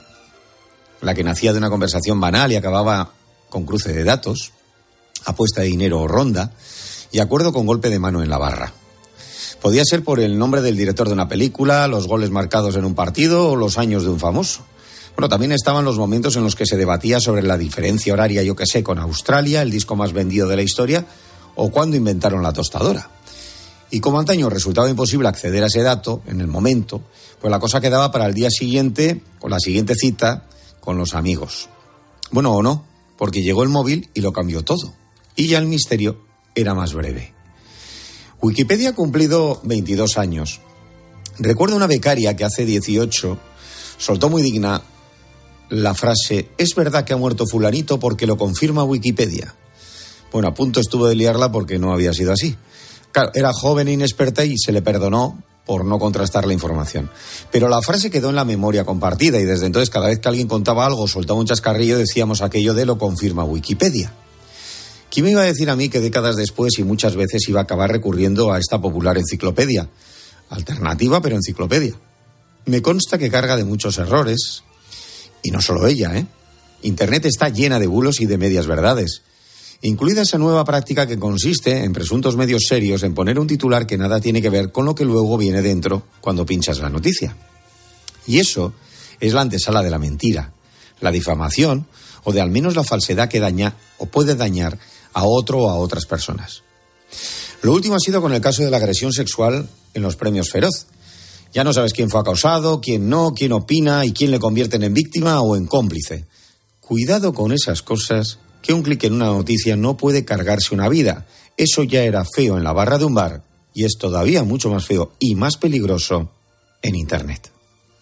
La que nacía de una conversación banal y acababa con cruce de datos, apuesta de dinero o ronda, y acuerdo con golpe de mano en la barra. Podía ser por el nombre del director de una película, los goles marcados en un partido o los años de un famoso. Bueno, también estaban los momentos en los que se debatía sobre la diferencia horaria, yo que sé, con Australia, el disco más vendido de la historia, o cuando inventaron la tostadora. Y como antaño resultaba imposible acceder a ese dato en el momento, pues la cosa quedaba para el día siguiente, con la siguiente cita, con los amigos. Bueno, o no, porque llegó el móvil y lo cambió todo. Y ya el misterio era más breve. Wikipedia ha cumplido 22 años. Recuerdo una becaria que hace 18 soltó muy digna la frase: «Es verdad que ha muerto fulanito porque lo confirma Wikipedia». Bueno, a punto estuvo de liarla porque no había sido así. Claro, era joven e inexperta y se le perdonó por no contrastar la información. Pero la frase quedó en la memoria compartida y desde entonces cada vez que alguien contaba algo, soltaba un chascarrillo, decíamos aquello de «lo confirma Wikipedia». ¿Quién me iba a decir a mí que décadas después y muchas veces iba a acabar recurriendo a esta popular enciclopedia? Alternativa, pero enciclopedia. Me consta que carga de muchos errores. Y no solo ella, ¿eh? Internet está llena de bulos y de medias verdades. Incluida esa nueva práctica que consiste en presuntos medios serios en poner un titular que nada tiene que ver con lo que luego viene dentro cuando pinchas la noticia. Y eso es la antesala de la mentira, la difamación o de al menos la falsedad que daña o puede dañar a otro o a otras personas. Lo último ha sido con el caso de la agresión sexual en los premios Feroz. Ya no sabes quién fue acusado, quién no, quién opina y quién le convierten en víctima o en cómplice. Cuidado con esas cosas, que un clic en una noticia no puede cargarse una vida. Eso ya era feo en la barra de un bar y es todavía mucho más feo y más peligroso en Internet.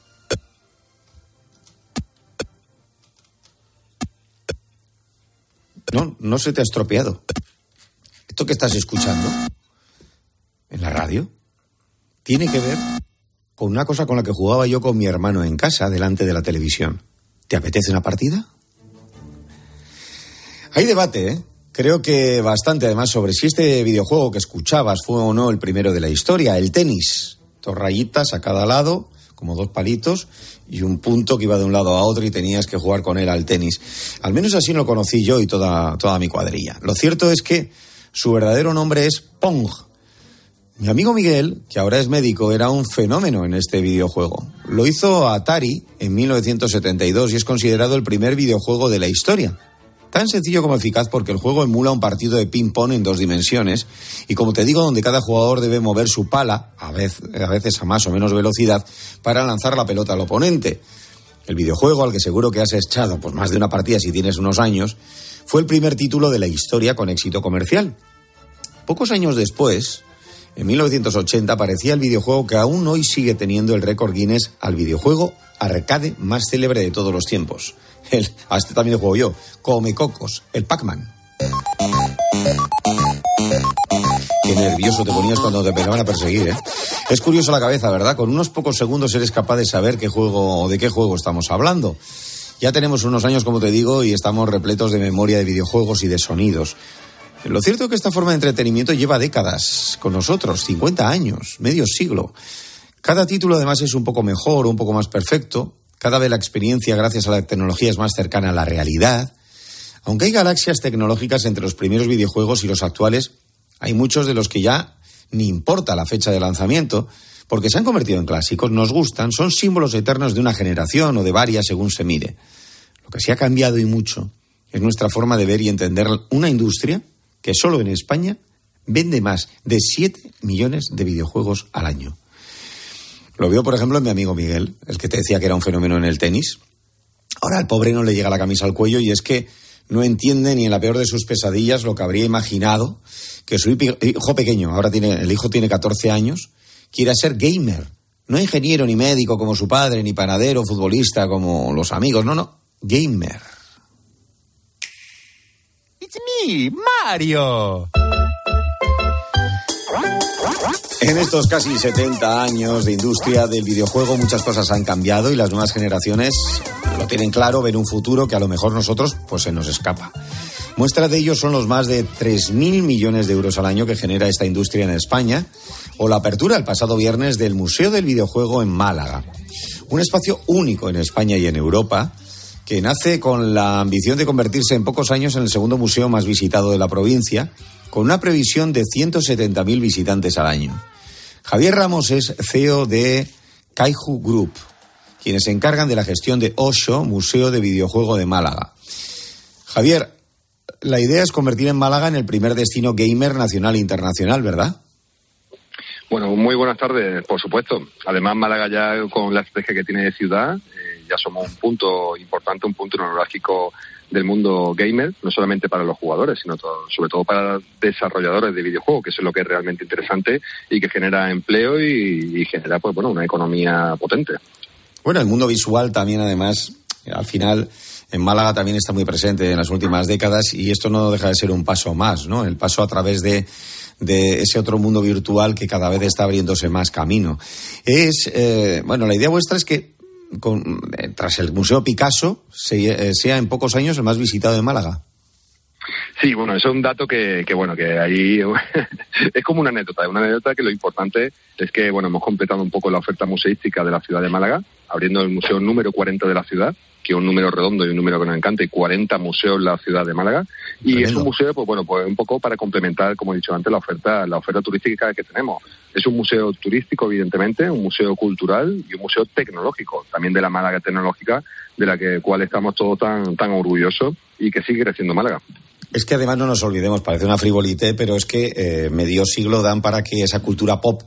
No se te ha estropeado. Esto que estás escuchando en la radio tiene que ver con una cosa con la que jugaba yo con mi hermano en casa, delante de la televisión. ¿Te apetece una partida? Hay debate, ¿eh? Creo que bastante, además, sobre si este videojuego que escuchabas fue o no el primero de la historia, el tenis. 2 rayitas a cada lado, como 2 palitos, y un punto que iba de un lado a otro y tenías que jugar con él al tenis. Al menos así lo conocí yo y toda mi cuadrilla. Lo cierto es que su verdadero nombre es Pong. Mi amigo Miguel, que ahora es médico, era un fenómeno en este videojuego. Lo hizo Atari en 1972 y es considerado el primer videojuego de la historia. Tan sencillo como eficaz porque el juego emula un partido de ping-pong en 2 dimensiones y, como te digo, donde cada jugador debe mover su pala, a veces a más o menos velocidad, para lanzar la pelota al oponente. El videojuego, al que seguro que has echado pues más de una partida si tienes unos años, fue el primer título de la historia con éxito comercial. Pocos años después, en 1980, aparecía el videojuego que aún hoy sigue teniendo el récord Guinness al videojuego arcade más célebre de todos los tiempos. A este también lo juego yo. Come cocos, el Pac-Man. Qué nervioso te ponías cuando te pegaban a perseguir, ¿eh? Es curioso la cabeza, ¿verdad? Con unos pocos segundos eres capaz de saber de qué juego estamos hablando. Ya tenemos unos años, como te digo, y estamos repletos de memoria de videojuegos y de sonidos. Lo cierto es que esta forma de entretenimiento lleva décadas con nosotros, 50 años, medio siglo. Cada título además es un poco mejor, un poco más perfecto. Cada vez la experiencia gracias a la tecnología es más cercana a la realidad. Aunque hay galaxias tecnológicas entre los primeros videojuegos y los actuales, hay muchos de los que ya ni importa la fecha de lanzamiento, porque se han convertido en clásicos, nos gustan, son símbolos eternos de una generación o de varias según se mire. Lo que sí ha cambiado y mucho es nuestra forma de ver y entender una industria que solo en España vende más de 7 millones de videojuegos al año. Lo veo, por ejemplo, en mi amigo Miguel, el que te decía que era un fenómeno en el tenis. Ahora al pobre no le llega la camisa al cuello y es que no entiende ni en la peor de sus pesadillas lo que habría imaginado que su hijo pequeño, el hijo tiene 14 años, quiera ser gamer. No ingeniero ni médico como su padre, ni panadero, futbolista como los amigos, no, gamer. It's me, Mario. En estos casi 70 años de industria del videojuego muchas cosas han cambiado y las nuevas generaciones lo tienen claro, ven un futuro que a lo mejor nosotros pues se nos escapa. Muestra de ello son los más de 3.000 millones de euros al año que genera esta industria en España o la apertura el pasado viernes del Museo del Videojuego en Málaga. Un espacio único en España y en Europa que nace con la ambición de convertirse en pocos años en el segundo museo más visitado de la provincia, con una previsión de 170.000 visitantes al año. Javier Ramos es CEO de Kaiju Group, quienes se encargan de la gestión de Oxo, Museo de Videojuego de Málaga. Javier, la idea es convertir en Málaga en el primer destino gamer nacional e internacional, ¿verdad? Bueno, muy buenas tardes, por supuesto. Además, Málaga ya con la estrategia que tiene de ciudad, ya somos un punto importante, un punto neurálgico del mundo gamer, no solamente para los jugadores, sino sobre todo para desarrolladores de videojuegos, que eso es lo que es realmente interesante y que genera empleo y genera pues bueno una economía potente. Bueno, el mundo visual también, además, al final en Málaga también está muy presente en las últimas décadas y esto no deja de ser un paso más, ¿no? El paso a través de ese otro mundo virtual que cada vez está abriéndose más camino. La idea vuestra es que tras el Museo Picasso sea en pocos años el más visitado de Málaga. Sí, bueno, eso es un dato que ahí es como una anécdota que lo importante es que, bueno, hemos completado un poco la oferta museística de la ciudad de Málaga, abriendo el museo número 40 de la ciudad, que es un número redondo y un número que nos encanta, y 40 museos en la ciudad de Málaga. Y tremendo. Es un museo, pues un poco para complementar, como he dicho antes, la oferta turística que tenemos. Es un museo turístico, evidentemente, un museo cultural y un museo tecnológico, también de la Málaga tecnológica, de la cual estamos todos tan orgullosos y que sigue creciendo Málaga. Es que además no nos olvidemos, parece una frivolité, pero es que medio siglo dan para que esa cultura pop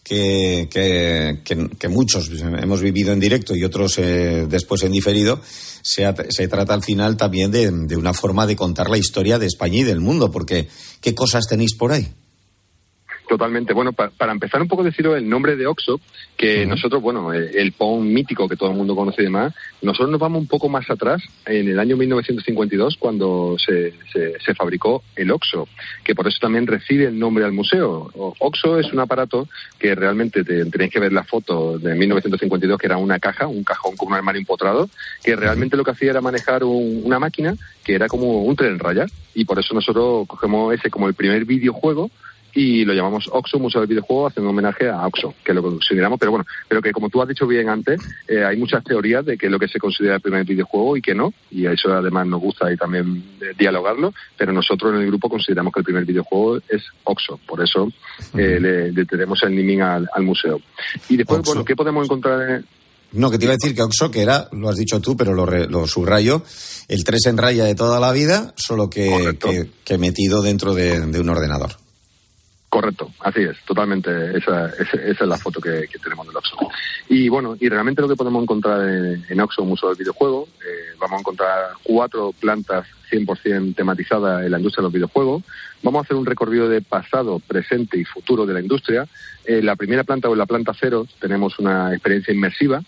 que muchos hemos vivido en directo y otros después en diferido, se trata al final también de una forma de contar la historia de España y del mundo, porque ¿qué cosas tenéis por ahí? Totalmente. Bueno, para empezar un poco deciros el nombre de Oxo, que nosotros, el Pong mítico que todo el mundo conoce y demás, nosotros nos vamos un poco más atrás, en el año 1952, cuando se fabricó el Oxo, que por eso también recibe el nombre al museo. Oxo es un aparato que realmente tenéis que ver la foto de 1952, que era un cajón con un armario empotrado, que realmente lo que hacía era manejar una máquina que era como un tren raya, y por eso nosotros cogemos ese como el primer videojuego y lo llamamos Oxo, Museo del Videojuego, haciendo homenaje a Oxo, que lo consideramos, pero que como tú has dicho bien antes, hay muchas teorías de qué es lo que se considera el primer videojuego y qué no, y a eso además nos gusta y también dialogarlo, pero nosotros en el grupo consideramos que el primer videojuego es Oxo, por eso le tenemos el naming al museo. Y después, Oxo. ¿Qué podemos encontrar No, que te iba a decir que Oxo, que era, lo has dicho tú, pero lo subrayo, el 3 en raya de toda la vida, solo que metido dentro de un ordenador. Correcto, así es, totalmente, esa es la foto que tenemos del Oxo. Y bueno, y realmente lo que podemos encontrar en Oxo, Museo del Videojuego, vamos a encontrar 4 plantas 100% tematizadas en la industria de los videojuegos. Vamos a hacer un recorrido de pasado, presente y futuro de la industria. En la primera planta o en la planta 0 tenemos una experiencia inmersiva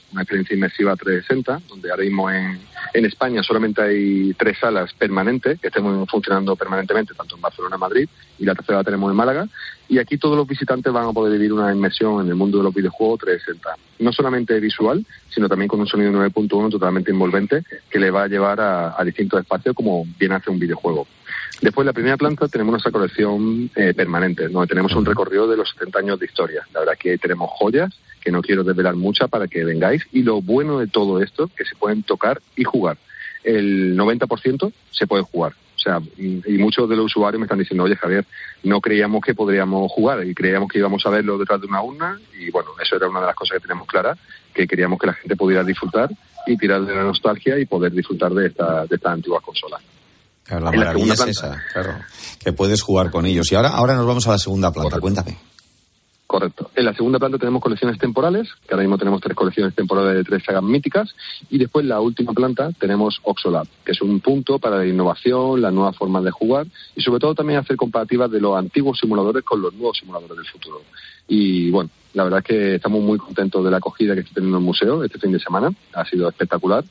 360, donde ahora mismo en España solamente hay 3 salas permanentes que estén funcionando permanentemente, tanto en Barcelona, Madrid, y la tercera la tenemos en Málaga. Y aquí todos los visitantes van a poder vivir una inmersión en el mundo de los videojuegos 360. No solamente visual, sino también con un sonido 9.1 totalmente envolvente que le va a llevar a distintos espacios como bien hace un videojuego. Después, en la primera planta tenemos nuestra colección permanente, ¿no? Tenemos un recorrido de los 70 años de historia. La verdad que tenemos joyas, que no quiero desvelar muchas para que vengáis. Y lo bueno de todo esto, que se pueden tocar y jugar. El 90% se puede jugar. O sea, y muchos de los usuarios me están diciendo, oye, Javier, no creíamos que podríamos jugar y creíamos que íbamos a verlo detrás de una urna. Y bueno, eso era una de las cosas que tenemos clara, que queríamos que la gente pudiera disfrutar y tirar de la nostalgia y poder disfrutar de estas antiguas consolas. Claro, la maravilla es esa, claro, que puedes jugar con ellos. Y ahora nos vamos a la segunda planta. Correcto. Cuéntame. Correcto. En la segunda planta tenemos colecciones temporales, que ahora mismo tenemos 3 colecciones temporales de 3 sagas míticas, y después en la última planta tenemos Oxolab, que es un punto para la innovación, las nuevas formas de jugar, y sobre todo también hacer comparativas de los antiguos simuladores con los nuevos simuladores del futuro. Y bueno, la verdad es que estamos muy contentos de la acogida que está teniendo el museo este fin de semana, ha sido espectacular,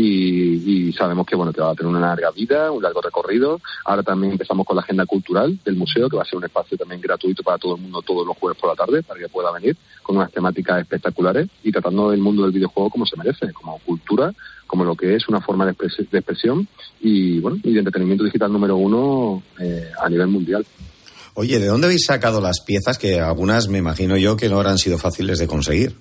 y sabemos que bueno, que va a tener una larga vida, un largo recorrido. Ahora también empezamos con la agenda cultural del museo, que va a ser un espacio también gratuito para todo el mundo todos los jueves por la tarde, para que pueda venir con unas temáticas espectaculares y tratando del mundo del videojuego como se merece, como cultura, como lo que es una forma de expresión y bueno, y de entretenimiento digital número 1 a nivel mundial. Oye, ¿de dónde habéis sacado las piezas que algunas me imagino yo que no habrán sido fáciles de conseguir?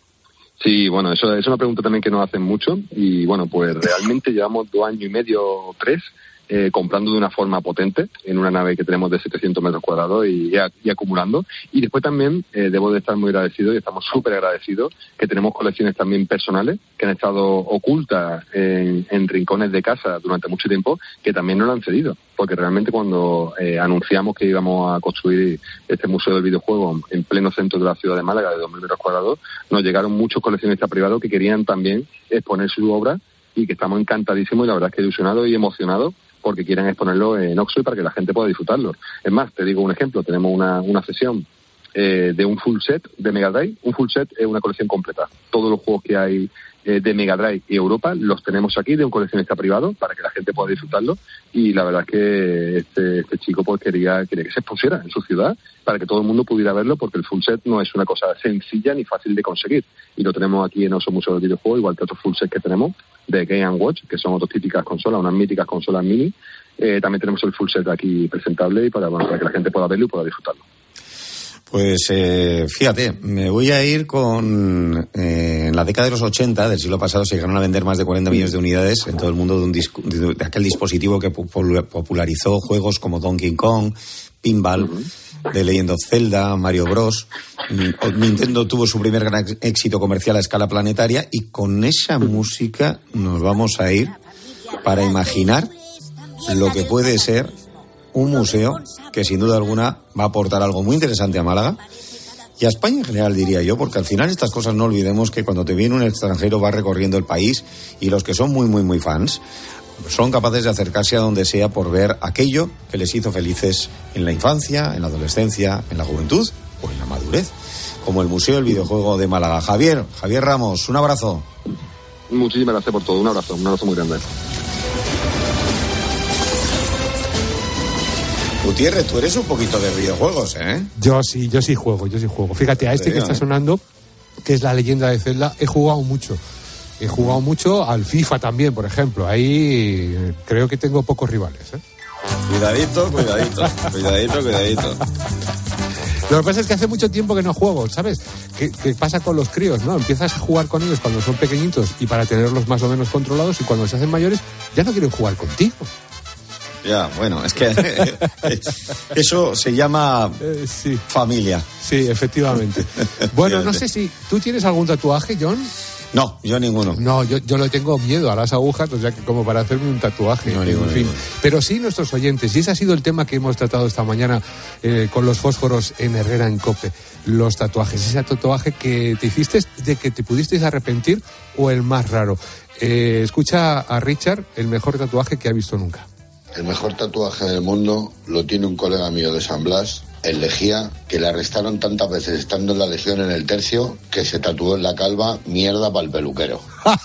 Sí, bueno, eso es una pregunta también que nos hacen mucho y bueno, pues realmente llevamos 2 años y medio, 3, comprando de una forma potente en una nave que tenemos de 700 metros cuadrados y acumulando. Y después también debo de estar muy agradecido y estamos súper agradecidos que tenemos colecciones también personales que han estado ocultas en rincones de casa durante mucho tiempo, que también nos lo han cedido. Porque realmente cuando anunciamos que íbamos a construir este museo del videojuego en pleno centro de la ciudad de Málaga, de 2.000 metros cuadrados, nos llegaron muchos coleccionistas privados que querían también exponer su obra y que estamos encantadísimos y la verdad es que ilusionados y emocionados porque quieran exponerlo en Oxo y para que la gente pueda disfrutarlo. Es más, te digo un ejemplo, tenemos una sesión de un full set de Mega Drive. Un full set es una colección completa. Todos los juegos que hay de Mega Drive y Europa los tenemos aquí de un coleccionista privado para que la gente pueda disfrutarlo y la verdad es que este chico pues quería que se expusiera en su ciudad para que todo el mundo pudiera verlo porque el full set no es una cosa sencilla ni fácil de conseguir y lo tenemos aquí en Oso Museo del Videojuego, igual que otros full set que tenemos de Game & Watch, que son otras típicas consolas, unas míticas consolas mini. También tenemos el full set aquí presentable y para que la gente pueda verlo y pueda disfrutarlo. Pues fíjate, me voy a ir con... en la década de los 80 del siglo pasado se llegaron a vender más de 40 millones de unidades en todo el mundo de aquel dispositivo que popularizó juegos como Donkey Kong, Pinball, The Legend of Zelda, Mario Bros. Nintendo tuvo su primer gran éxito comercial a escala planetaria y con esa música nos vamos a ir para imaginar lo que puede ser un museo que sin duda alguna va a aportar algo muy interesante a Málaga y a España en general, diría yo, porque al final estas cosas no olvidemos que cuando te viene un extranjero va recorriendo el país y los que son muy, muy, muy fans son capaces de acercarse a donde sea por ver aquello que les hizo felices en la infancia, en la adolescencia, en la juventud o en la madurez, como el Museo del Videojuego de Málaga. Javier Ramos, un abrazo. Muchísimas gracias por todo, un abrazo muy grande. Gutiérrez, tú eres un poquito de videojuegos, ¿eh? Yo sí juego. Fíjate, a este que está sonando, que es La Leyenda de Zelda, he jugado mucho. He jugado mucho al FIFA también, por ejemplo. Ahí creo que tengo pocos rivales, ¿eh? Cuidadito. Lo que pasa es que hace mucho tiempo que no juego, ¿sabes? ¿Qué pasa con los críos, no? Empiezas a jugar con ellos cuando son pequeñitos y para tenerlos más o menos controlados y cuando se hacen mayores ya no quieren jugar contigo. Ya, bueno, es que eso se llama familia. Sí, efectivamente. Bueno, no sé si tú tienes algún tatuaje, John. No, yo ninguno. No, yo le tengo miedo a las agujas, o sea, que como para hacerme un tatuaje. No, ninguno. Pero sí nuestros oyentes, y ese ha sido el tema que hemos tratado esta mañana con los fósforos en Herrera en COPE. Los tatuajes, ese tatuaje que te hiciste, de que te pudiste arrepentir o el más raro. Escucha a Richard, el mejor tatuaje que ha visto nunca. El mejor tatuaje del mundo lo tiene un colega mío de San Blas, el Lejía, que le arrestaron tantas veces estando en la Legión en el Tercio que se tatuó en la calva mierda para el peluquero.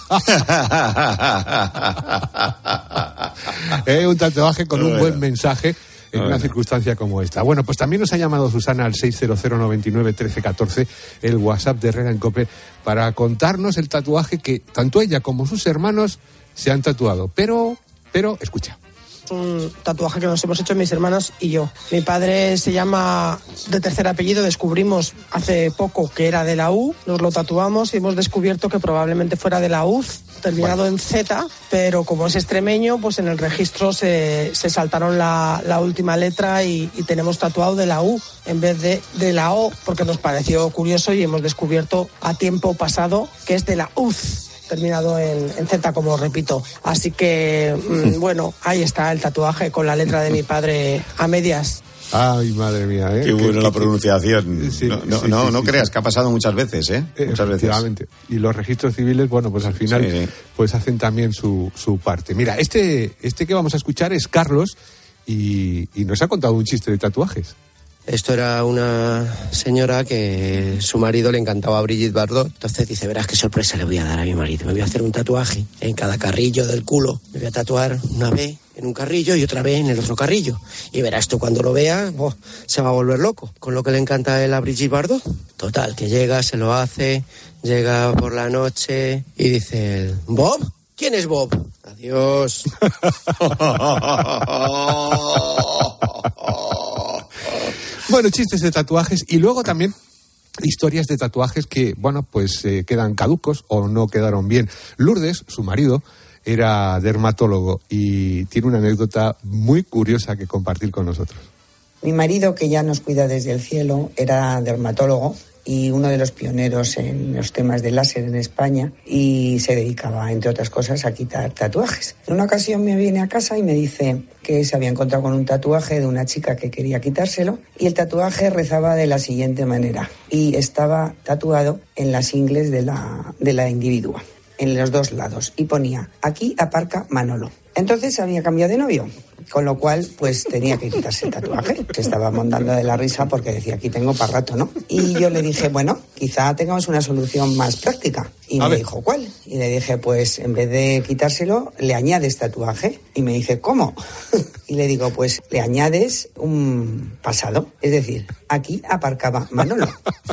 Un tatuaje con un buen mensaje en una circunstancia como esta. Bueno, pues también nos ha llamado Susana al 600991314, el WhatsApp de Herrera en COPE, para contarnos el tatuaje que tanto ella como sus hermanos se han tatuado. Pero, escucha. un tatuaje que nos hemos hecho mis hermanas y yo. Mi padre se llama de tercer apellido, descubrimos hace poco que era de la U, nos lo tatuamos y hemos descubierto que probablemente fuera de la UZ, terminado en Z, pero como es extremeño, pues en el registro se saltaron la última letra y tenemos tatuado de la U en vez de la O, porque nos pareció curioso y hemos descubierto a tiempo pasado que es de la UZ, terminado en Z, como repito. Así que, bueno, ahí está el tatuaje con la letra de mi padre a medias. Ay, madre mía, ¿eh? Qué buena la pronunciación. Sí, no creas, que ha pasado muchas veces, ¿eh? Muchas veces. Y los registros civiles, bueno, pues al final pues hacen también su parte. Mira, este que vamos a escuchar es Carlos y nos ha contado un chiste de tatuajes. Esto era una señora que su marido le encantaba a Brigitte Bardot. Entonces dice, verás qué sorpresa le voy a dar a mi marido. Me voy a hacer un tatuaje en cada carrillo del culo. Me voy a tatuar una vez en un carrillo y otra vez en el otro carrillo. Y verás tú cuando lo vea, se va a volver loco. Con lo que le encanta a él a Brigitte Bardot. Total, que llega, se lo hace, llega por la noche y dice, ¿Bob? ¿Quién es Bob? Adiós. Bueno, chistes de tatuajes y luego también historias de tatuajes que, bueno, pues quedan caducos o no quedaron bien. Lourdes, su marido, era dermatólogo y tiene una anécdota muy curiosa que compartir con nosotros. Mi marido, que ya nos cuida desde el cielo, era dermatólogo y uno de los pioneros en los temas de láser en España y se dedicaba, entre otras cosas, a quitar tatuajes. En una ocasión me viene a casa y me dice que se había encontrado con un tatuaje de una chica que quería quitárselo y el tatuaje rezaba de la siguiente manera y estaba tatuado en las ingles de la individua, en los dos lados, y ponía, aquí aparca Manolo. Entonces había cambiado de novio, con lo cual pues tenía que quitarse el tatuaje. Se estaba montando de la risa porque decía, aquí tengo para rato, ¿no? Y yo le dije, bueno, quizá tengamos una solución más práctica. Y me dijo, ¿cuál? Y le dije, pues en vez de quitárselo, le añades tatuaje. Y me dice, ¿cómo? Y le digo, pues le añades un pasado. Es decir, aquí aparcaba Manolo.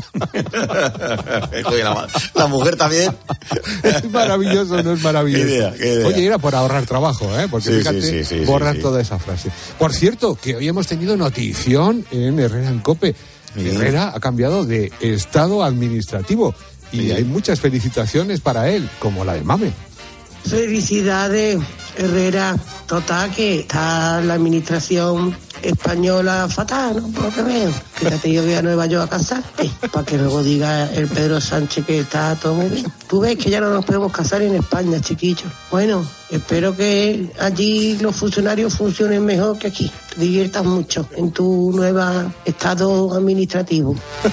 La mujer también. Es maravilloso, ¿no es maravilloso? Qué idea. Oye, era por ahorrar trabajo, ¿eh? Porque fíjate, borrar toda esa frase. Por cierto, que hoy hemos tenido notición en Herrera en COPE. Herrera ha cambiado de estado administrativo y hay muchas felicitaciones para él, como la de Mame. Felicidades, Herrera. Total, que está la administración española fatal, ¿no? Por lo que veo. Fíjate, yo voy a Nueva York a casarte, para que luego diga el Pedro Sánchez que está todo muy bien. Tú ves que ya no nos podemos casar en España, chiquillos. Bueno, espero que allí los funcionarios funcionen mejor que aquí. Te diviertas mucho en tu nuevo estado administrativo.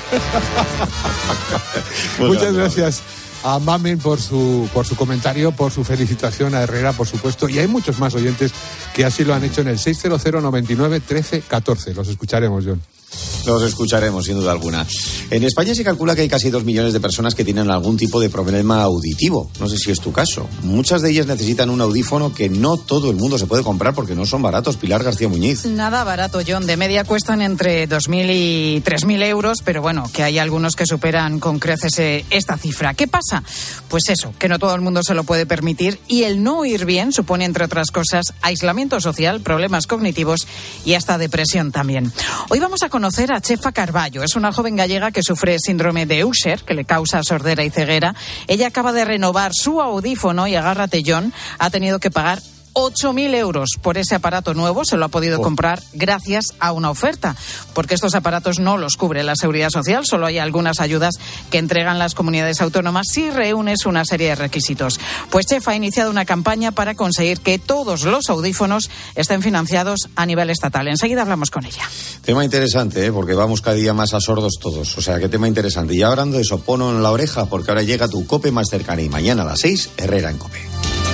Muchas gracias a Mamen por su comentario, por su felicitación, a Herrera, por supuesto, y hay muchos más oyentes que así lo han hecho en el 600 99 13 14. Los escucharemos, John. Los escucharemos, sin duda alguna. En España se calcula que hay casi 2 millones de personas que tienen algún tipo de problema auditivo. No sé si es tu caso. Muchas de ellas necesitan un audífono que no todo el mundo se puede comprar porque no son baratos. Pilar García Muñiz. Nada barato, John. De media cuestan entre 2.000 y 3.000 euros, pero bueno, que hay algunos que superan con creces esta cifra. ¿Qué pasa? Pues eso, que no todo el mundo se lo puede permitir y el no oír bien supone, entre otras cosas, aislamiento social, problemas cognitivos y hasta depresión también. Hoy vamos a conocer a Chefa Carballo. Es una joven gallega que sufre síndrome de Usher, que le causa sordera y ceguera. Ella acaba de renovar su audífono y, agárrate, John, ha tenido que pagar 8.000 euros por ese aparato nuevo. Se lo ha podido comprar gracias a una oferta, porque estos aparatos no los cubre la Seguridad Social. Solo hay algunas ayudas que entregan las comunidades autónomas si reúnes una serie de requisitos. Pues Chef ha iniciado una campaña para conseguir que todos los audífonos estén financiados a nivel estatal. Enseguida hablamos con ella. Tema interesante, porque vamos cada día más a sordos todos. O sea, qué tema interesante. Y ahora hablando de eso, ponlo en la oreja, porque ahora llega tu COPE más cercana. Y mañana a las 6, Herrera en COPE.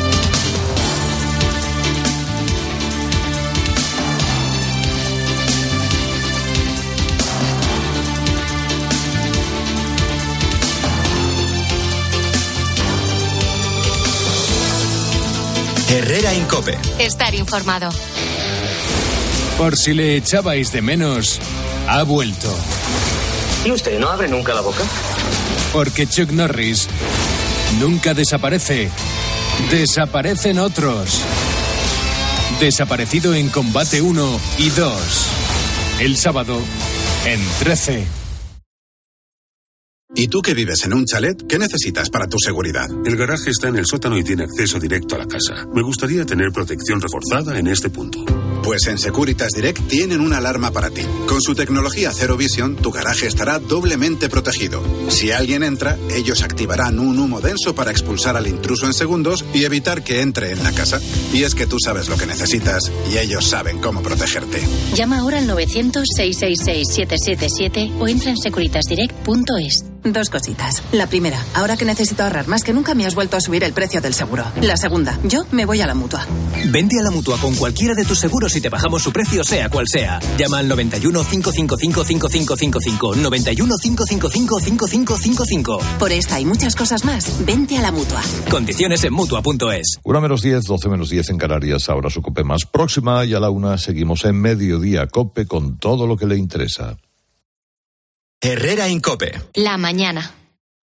Herrera en COPE. Estar informado. Por si le echabais de menos, ha vuelto. ¿Y usted no abre nunca la boca? Porque Chuck Norris nunca desaparece. Desaparecen otros. Desaparecido en Combate 1 y 2. El sábado, en 13. ¿Y tú que vives en un chalet? ¿Qué necesitas para tu seguridad? El garaje está en el sótano y tiene acceso directo a la casa. Me gustaría tener protección reforzada en este punto. Pues en Securitas Direct tienen una alarma para ti. Con su tecnología Zero Vision, tu garaje estará doblemente protegido. Si alguien entra, ellos activarán un humo denso para expulsar al intruso en segundos y evitar que entre en la casa. Y es que tú sabes lo que necesitas y ellos saben cómo protegerte. Llama ahora al 900-666-777 o entra en securitasdirect.es. Dos cositas. La primera, ahora que necesito ahorrar más que nunca me has vuelto a subir el precio del seguro. La segunda, yo me voy a la Mutua. Vente a la Mutua con cualquiera de tus seguros y te bajamos su precio sea cual sea. Llama al 91 555 5555. 91 555 5555. Por esta y muchas cosas más, vente a la Mutua. Condiciones en Mutua.es. 1:10, 12:10 en Canarias. Ahora su COPE más próxima y a la 1 seguimos en Mediodía COPE con todo lo que le interesa. Herrera Incope. La mañana.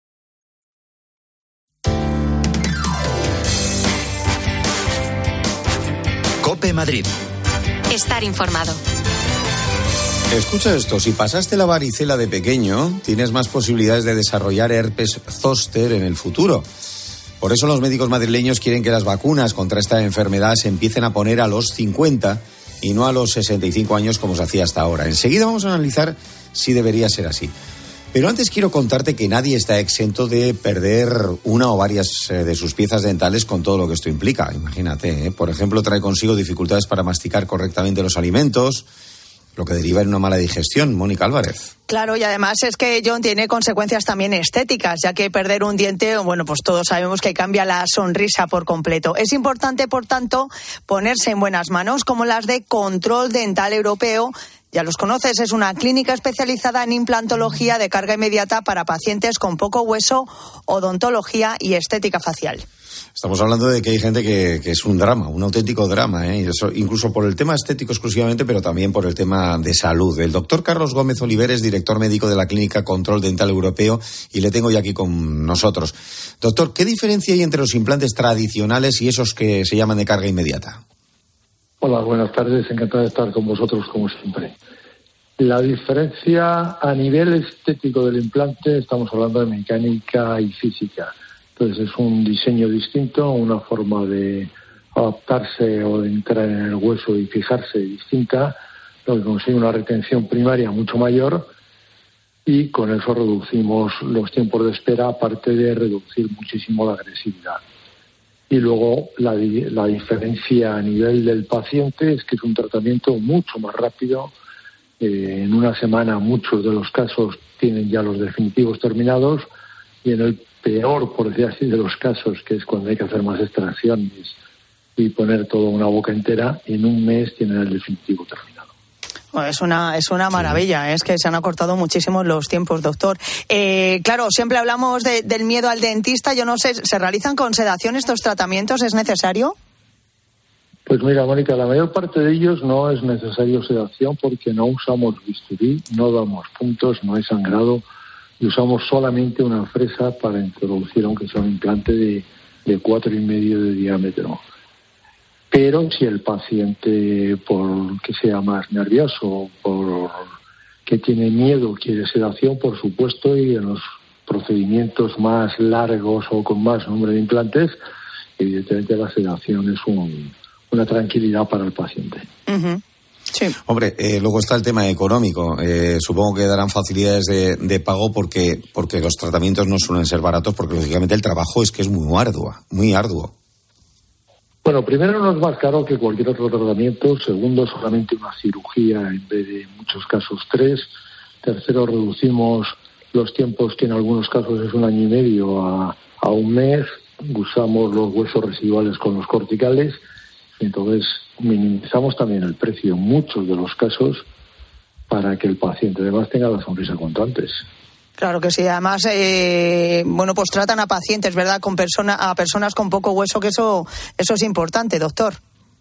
COPE Madrid. Estar informado. Escucha esto, si pasaste la varicela de pequeño, tienes más posibilidades de desarrollar herpes zóster en el futuro. Por eso los médicos madrileños quieren que las vacunas contra esta enfermedad se empiecen a poner a los 50 y no a los 65 años como se hacía hasta ahora. Enseguida vamos a analizar si debería ser así. Pero antes quiero contarte que nadie está exento de perder una o varias de sus piezas dentales con todo lo que esto implica. Imagínate, Por ejemplo, trae consigo dificultades para masticar correctamente los alimentos, lo que deriva en una mala digestión. Mónica Álvarez. Claro, y además es que, John, tiene consecuencias también estéticas, ya que perder un diente, bueno, pues todos sabemos que cambia la sonrisa por completo. Es importante, por tanto, ponerse en buenas manos, como las de Control Dental Europeo. Ya los conoces, es una clínica especializada en implantología de carga inmediata para pacientes con poco hueso, odontología y estética facial. Estamos hablando de que hay gente que es un drama, un auténtico drama, y eso, incluso por el tema estético exclusivamente, pero también por el tema de salud. El doctor Carlos Gómez Oliver es director médico de la clínica Control Dental Europeo y le tengo ya aquí con nosotros. Doctor, ¿qué diferencia hay entre los implantes tradicionales y esos que se llaman de carga inmediata? Hola, buenas tardes. Encantado de estar con vosotros como siempre. La diferencia a nivel estético del implante, estamos hablando de mecánica y física. Entonces es un diseño distinto, una forma de adaptarse o de entrar en el hueso y fijarse distinta, lo que consigue una retención primaria mucho mayor y con eso reducimos los tiempos de espera, aparte de reducir muchísimo la agresividad. Y luego la diferencia a nivel del paciente es que es un tratamiento mucho más rápido. En una semana muchos de los casos tienen ya los definitivos terminados y en el peor, por decir así, de los casos, que es cuando hay que hacer más extracciones y poner toda una boca entera, en un mes tienen el definitivo terminado. Bueno, es una maravilla, es que se han acortado muchísimo los tiempos, doctor. Claro, siempre hablamos del miedo al dentista. Yo no sé, ¿se realizan con sedación estos tratamientos? ¿Es necesario? Pues mira, Mónica, la mayor parte de ellos no es necesario sedación porque no usamos bisturí, no damos puntos, no hay sangrado y usamos solamente una fresa para introducir, aunque sea un implante de 4,5 de diámetro. Pero si el paciente, por que sea más nervioso, por que tiene miedo, quiere sedación, por supuesto, y en los procedimientos más largos o con más número de implantes, evidentemente la sedación es una tranquilidad para el paciente. Uh-huh. Sí. Hombre, luego está el tema económico. Supongo que darán facilidades de pago porque los tratamientos no suelen ser baratos, porque lógicamente el trabajo es que es muy arduo. Bueno, primero no es más caro que cualquier otro tratamiento. Segundo, solamente una cirugía en vez de en muchos casos 3. Tercero, reducimos los tiempos, que en algunos casos es 1 año y medio a 1 mes. Usamos los huesos residuales con los corticales. Entonces, minimizamos también el precio en muchos de los casos para que el paciente además tenga la sonrisa cuanto antes. Claro que sí. Además, pues tratan a pacientes, ¿verdad? A personas con poco hueso, que eso es importante, doctor.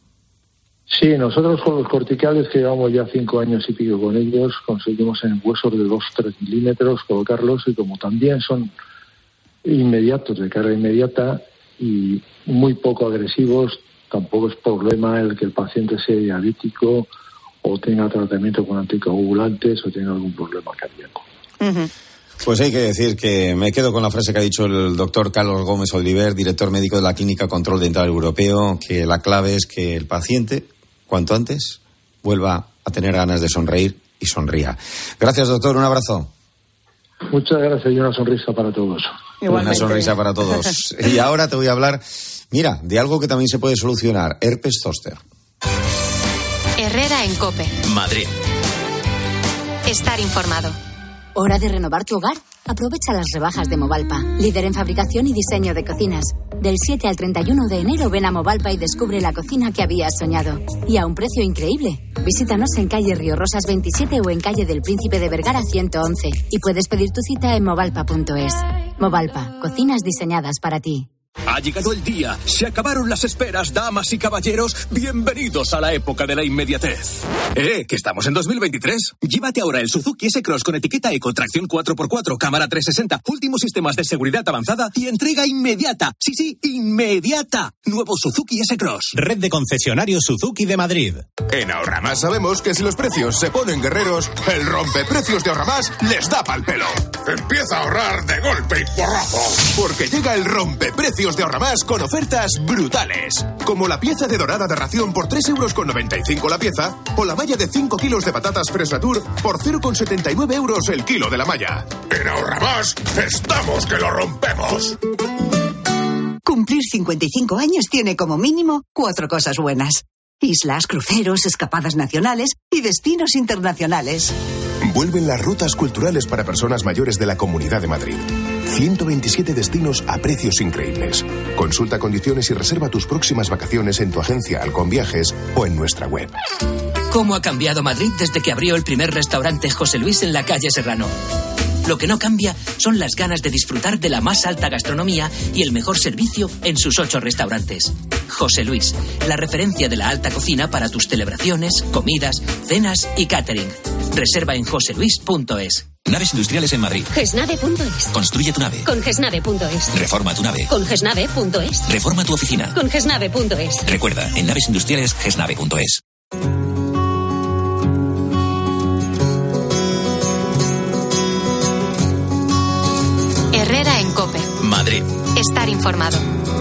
Sí, nosotros con los corticales, que llevamos ya 5 años y pico con ellos, conseguimos en huesos de 2-3 milímetros colocarlos, y como también son inmediatos, de carga inmediata y muy poco agresivos, tampoco es problema el que el paciente sea diabético o tenga tratamiento con anticoagulantes o tenga algún problema cardíaco. Pues hay que decir que me quedo con la frase que ha dicho el doctor Carlos Gómez Oliver, director médico de la Clínica Control Dental Europeo, que la clave es que el paciente, cuanto antes, vuelva a tener ganas de sonreír y sonría. Gracias, doctor, un abrazo. Muchas gracias y una sonrisa para todos. Igualmente. Una sonrisa para todos. Y ahora te voy a hablar, mira, de algo que también se puede solucionar, herpes zóster. Herrera en COPE. Madrid. Estar informado. ¿Hora de renovar tu hogar? Aprovecha las rebajas de Movalpa, líder en fabricación y diseño de cocinas. Del 7 al 31 de enero ven a Movalpa y descubre la cocina que habías soñado. Y a un precio increíble. Visítanos en calle Río Rosas 27 o en calle del Príncipe de Vergara 111. Y puedes pedir tu cita en movalpa.es. Movalpa, cocinas diseñadas para ti. Ha llegado el día, se acabaron las esperas, damas y caballeros, bienvenidos a la época de la inmediatez. Que estamos en 2023. Llévate ahora el Suzuki S-Cross con etiqueta Eco, tracción 4x4, cámara 360, últimos sistemas de seguridad avanzada y entrega inmediata. Sí, inmediata. Nuevo Suzuki S-Cross. Red de concesionarios Suzuki de Madrid. En Ahorramás sabemos que si los precios se ponen guerreros, el rompeprecios de Ahorramás les da pa'l pelo. Empieza a ahorrar de golpe y porrazo. Porque llega el rompeprecios de Ahorramás con ofertas brutales. Como la pieza de dorada de ración por 3,95 € la pieza, o la malla de 5 kilos de patatas Fresh Nature por 0,79 € el kilo de la malla. En Ahorramás estamos que lo rompemos. Cumplir 55 años tiene como mínimo 4 cosas buenas. Islas, cruceros, escapadas nacionales y destinos internacionales. Vuelven las rutas culturales para personas mayores de la Comunidad de Madrid. 127 destinos a precios increíbles. Consulta condiciones y reserva tus próximas vacaciones en tu agencia Halcón Viajes o en nuestra web. ¿Cómo ha cambiado Madrid desde que abrió el primer restaurante José Luis en la calle Serrano? Lo que no cambia son las ganas de disfrutar de la más alta gastronomía y el mejor servicio en sus 8 restaurantes. José Luis, la referencia de la alta cocina para tus celebraciones, comidas, cenas y catering. Reserva en joseluis.es. Naves industriales en Madrid. Gesnave.es. Construye tu nave. Con Gesnave.es. Reforma tu nave. Con Gesnave.es. Reforma tu oficina. Con Gesnave.es. Recuerda, en naves industriales, Gesnave.es. Herrera en COPE. Madrid. Estar informado.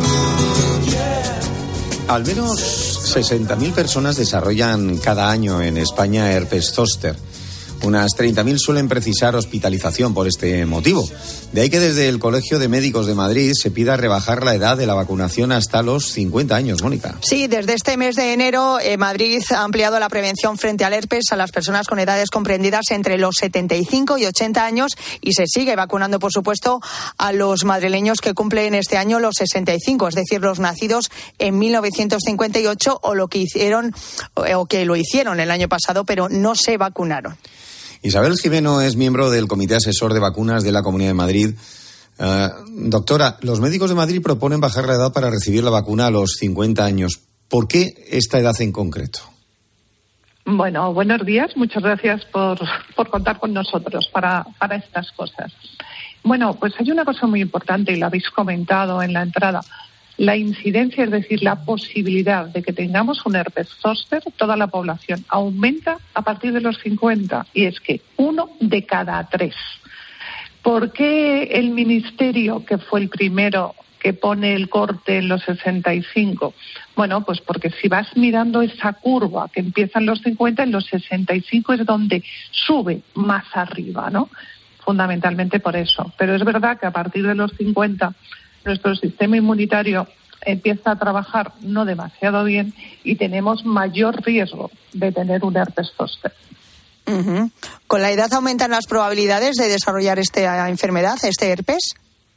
Al menos 60.000 personas desarrollan cada año en España herpes zóster. Unas 30.000 suelen precisar hospitalización por este motivo. De ahí que desde el Colegio de Médicos de Madrid se pida rebajar la edad de la vacunación hasta los 50 años, Mónica. Sí, desde este mes de enero Madrid ha ampliado la prevención frente al herpes a las personas con edades comprendidas entre los 75 y 80 años y se sigue vacunando, por supuesto, a los madrileños que cumplen este año los 65, es decir, los nacidos en 1958 o lo que hicieron o que lo hicieron el año pasado, pero no se vacunaron. Isabel Jimeno es miembro del Comité Asesor de Vacunas de la Comunidad de Madrid. Doctora, los médicos de Madrid proponen bajar la edad para recibir la vacuna a los 50 años. ¿Por qué esta edad en concreto? Bueno, buenos días. Muchas gracias por contar con nosotros para estas cosas. Bueno, pues hay una cosa muy importante y la habéis comentado en la entrada. La incidencia, es decir, la posibilidad de que tengamos un herpes zóster, toda la población aumenta a partir de los 50 y es que 1 de cada 3. ¿Por qué el Ministerio, que fue el primero que pone el corte en los 65? Bueno, pues porque si vas mirando esa curva que empieza en los 50, en los 65 es donde sube más arriba, ¿no? Fundamentalmente por eso. Pero es verdad que a partir de los 50 nuestro sistema inmunitario empieza a trabajar no demasiado bien y tenemos mayor riesgo de tener un herpes zóster. Uh-huh. ¿Con la edad aumentan las probabilidades de desarrollar esta enfermedad, este herpes?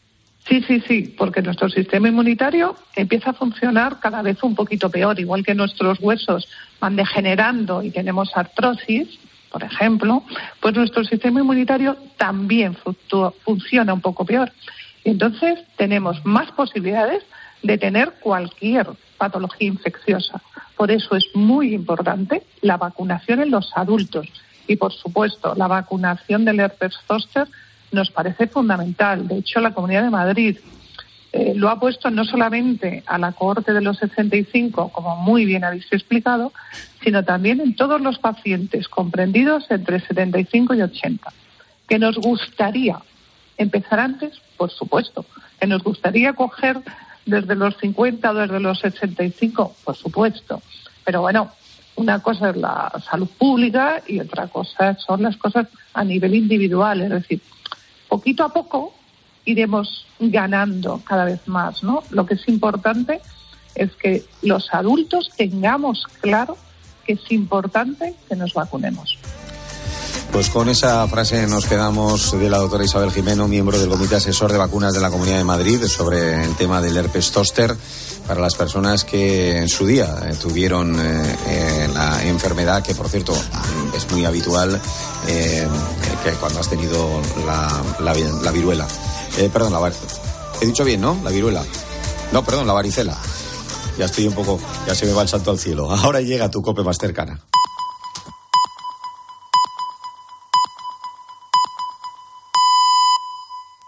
Sí, porque nuestro sistema inmunitario empieza a funcionar cada vez un poquito peor, igual que nuestros huesos van degenerando y tenemos artrosis, por ejemplo, pues nuestro sistema inmunitario también funciona un poco peor. Entonces tenemos más posibilidades de tener cualquier patología infecciosa. Por eso es muy importante la vacunación en los adultos. Y, por supuesto, la vacunación del herpes zóster nos parece fundamental. De hecho, la Comunidad de Madrid lo ha puesto no solamente a la cohorte de los 65, como muy bien habéis explicado, sino también en todos los pacientes comprendidos entre 75 y 80. ¿Que nos gustaría empezar antes? Por supuesto. ¿Que nos gustaría coger desde los 50 o desde los 65? Por supuesto. Pero bueno, una cosa es la salud pública y otra cosa son las cosas a nivel individual. Es decir, poquito a poco iremos ganando cada vez más, ¿no? Lo que es importante es que los adultos tengamos claro que es importante que nos vacunemos. Pues con esa frase nos quedamos de la doctora Isabel Gimeno, miembro del Comité Asesor de Vacunas de la Comunidad de Madrid, sobre el tema del herpes zóster para las personas que en su día tuvieron la enfermedad, que por cierto es muy habitual que cuando has tenido la viruela. Perdón, he dicho bien, ¿no? La viruela. No, perdón, la varicela. Ya estoy un poco, ya se me va el salto al cielo. Ahora llega tu COPE más cercana.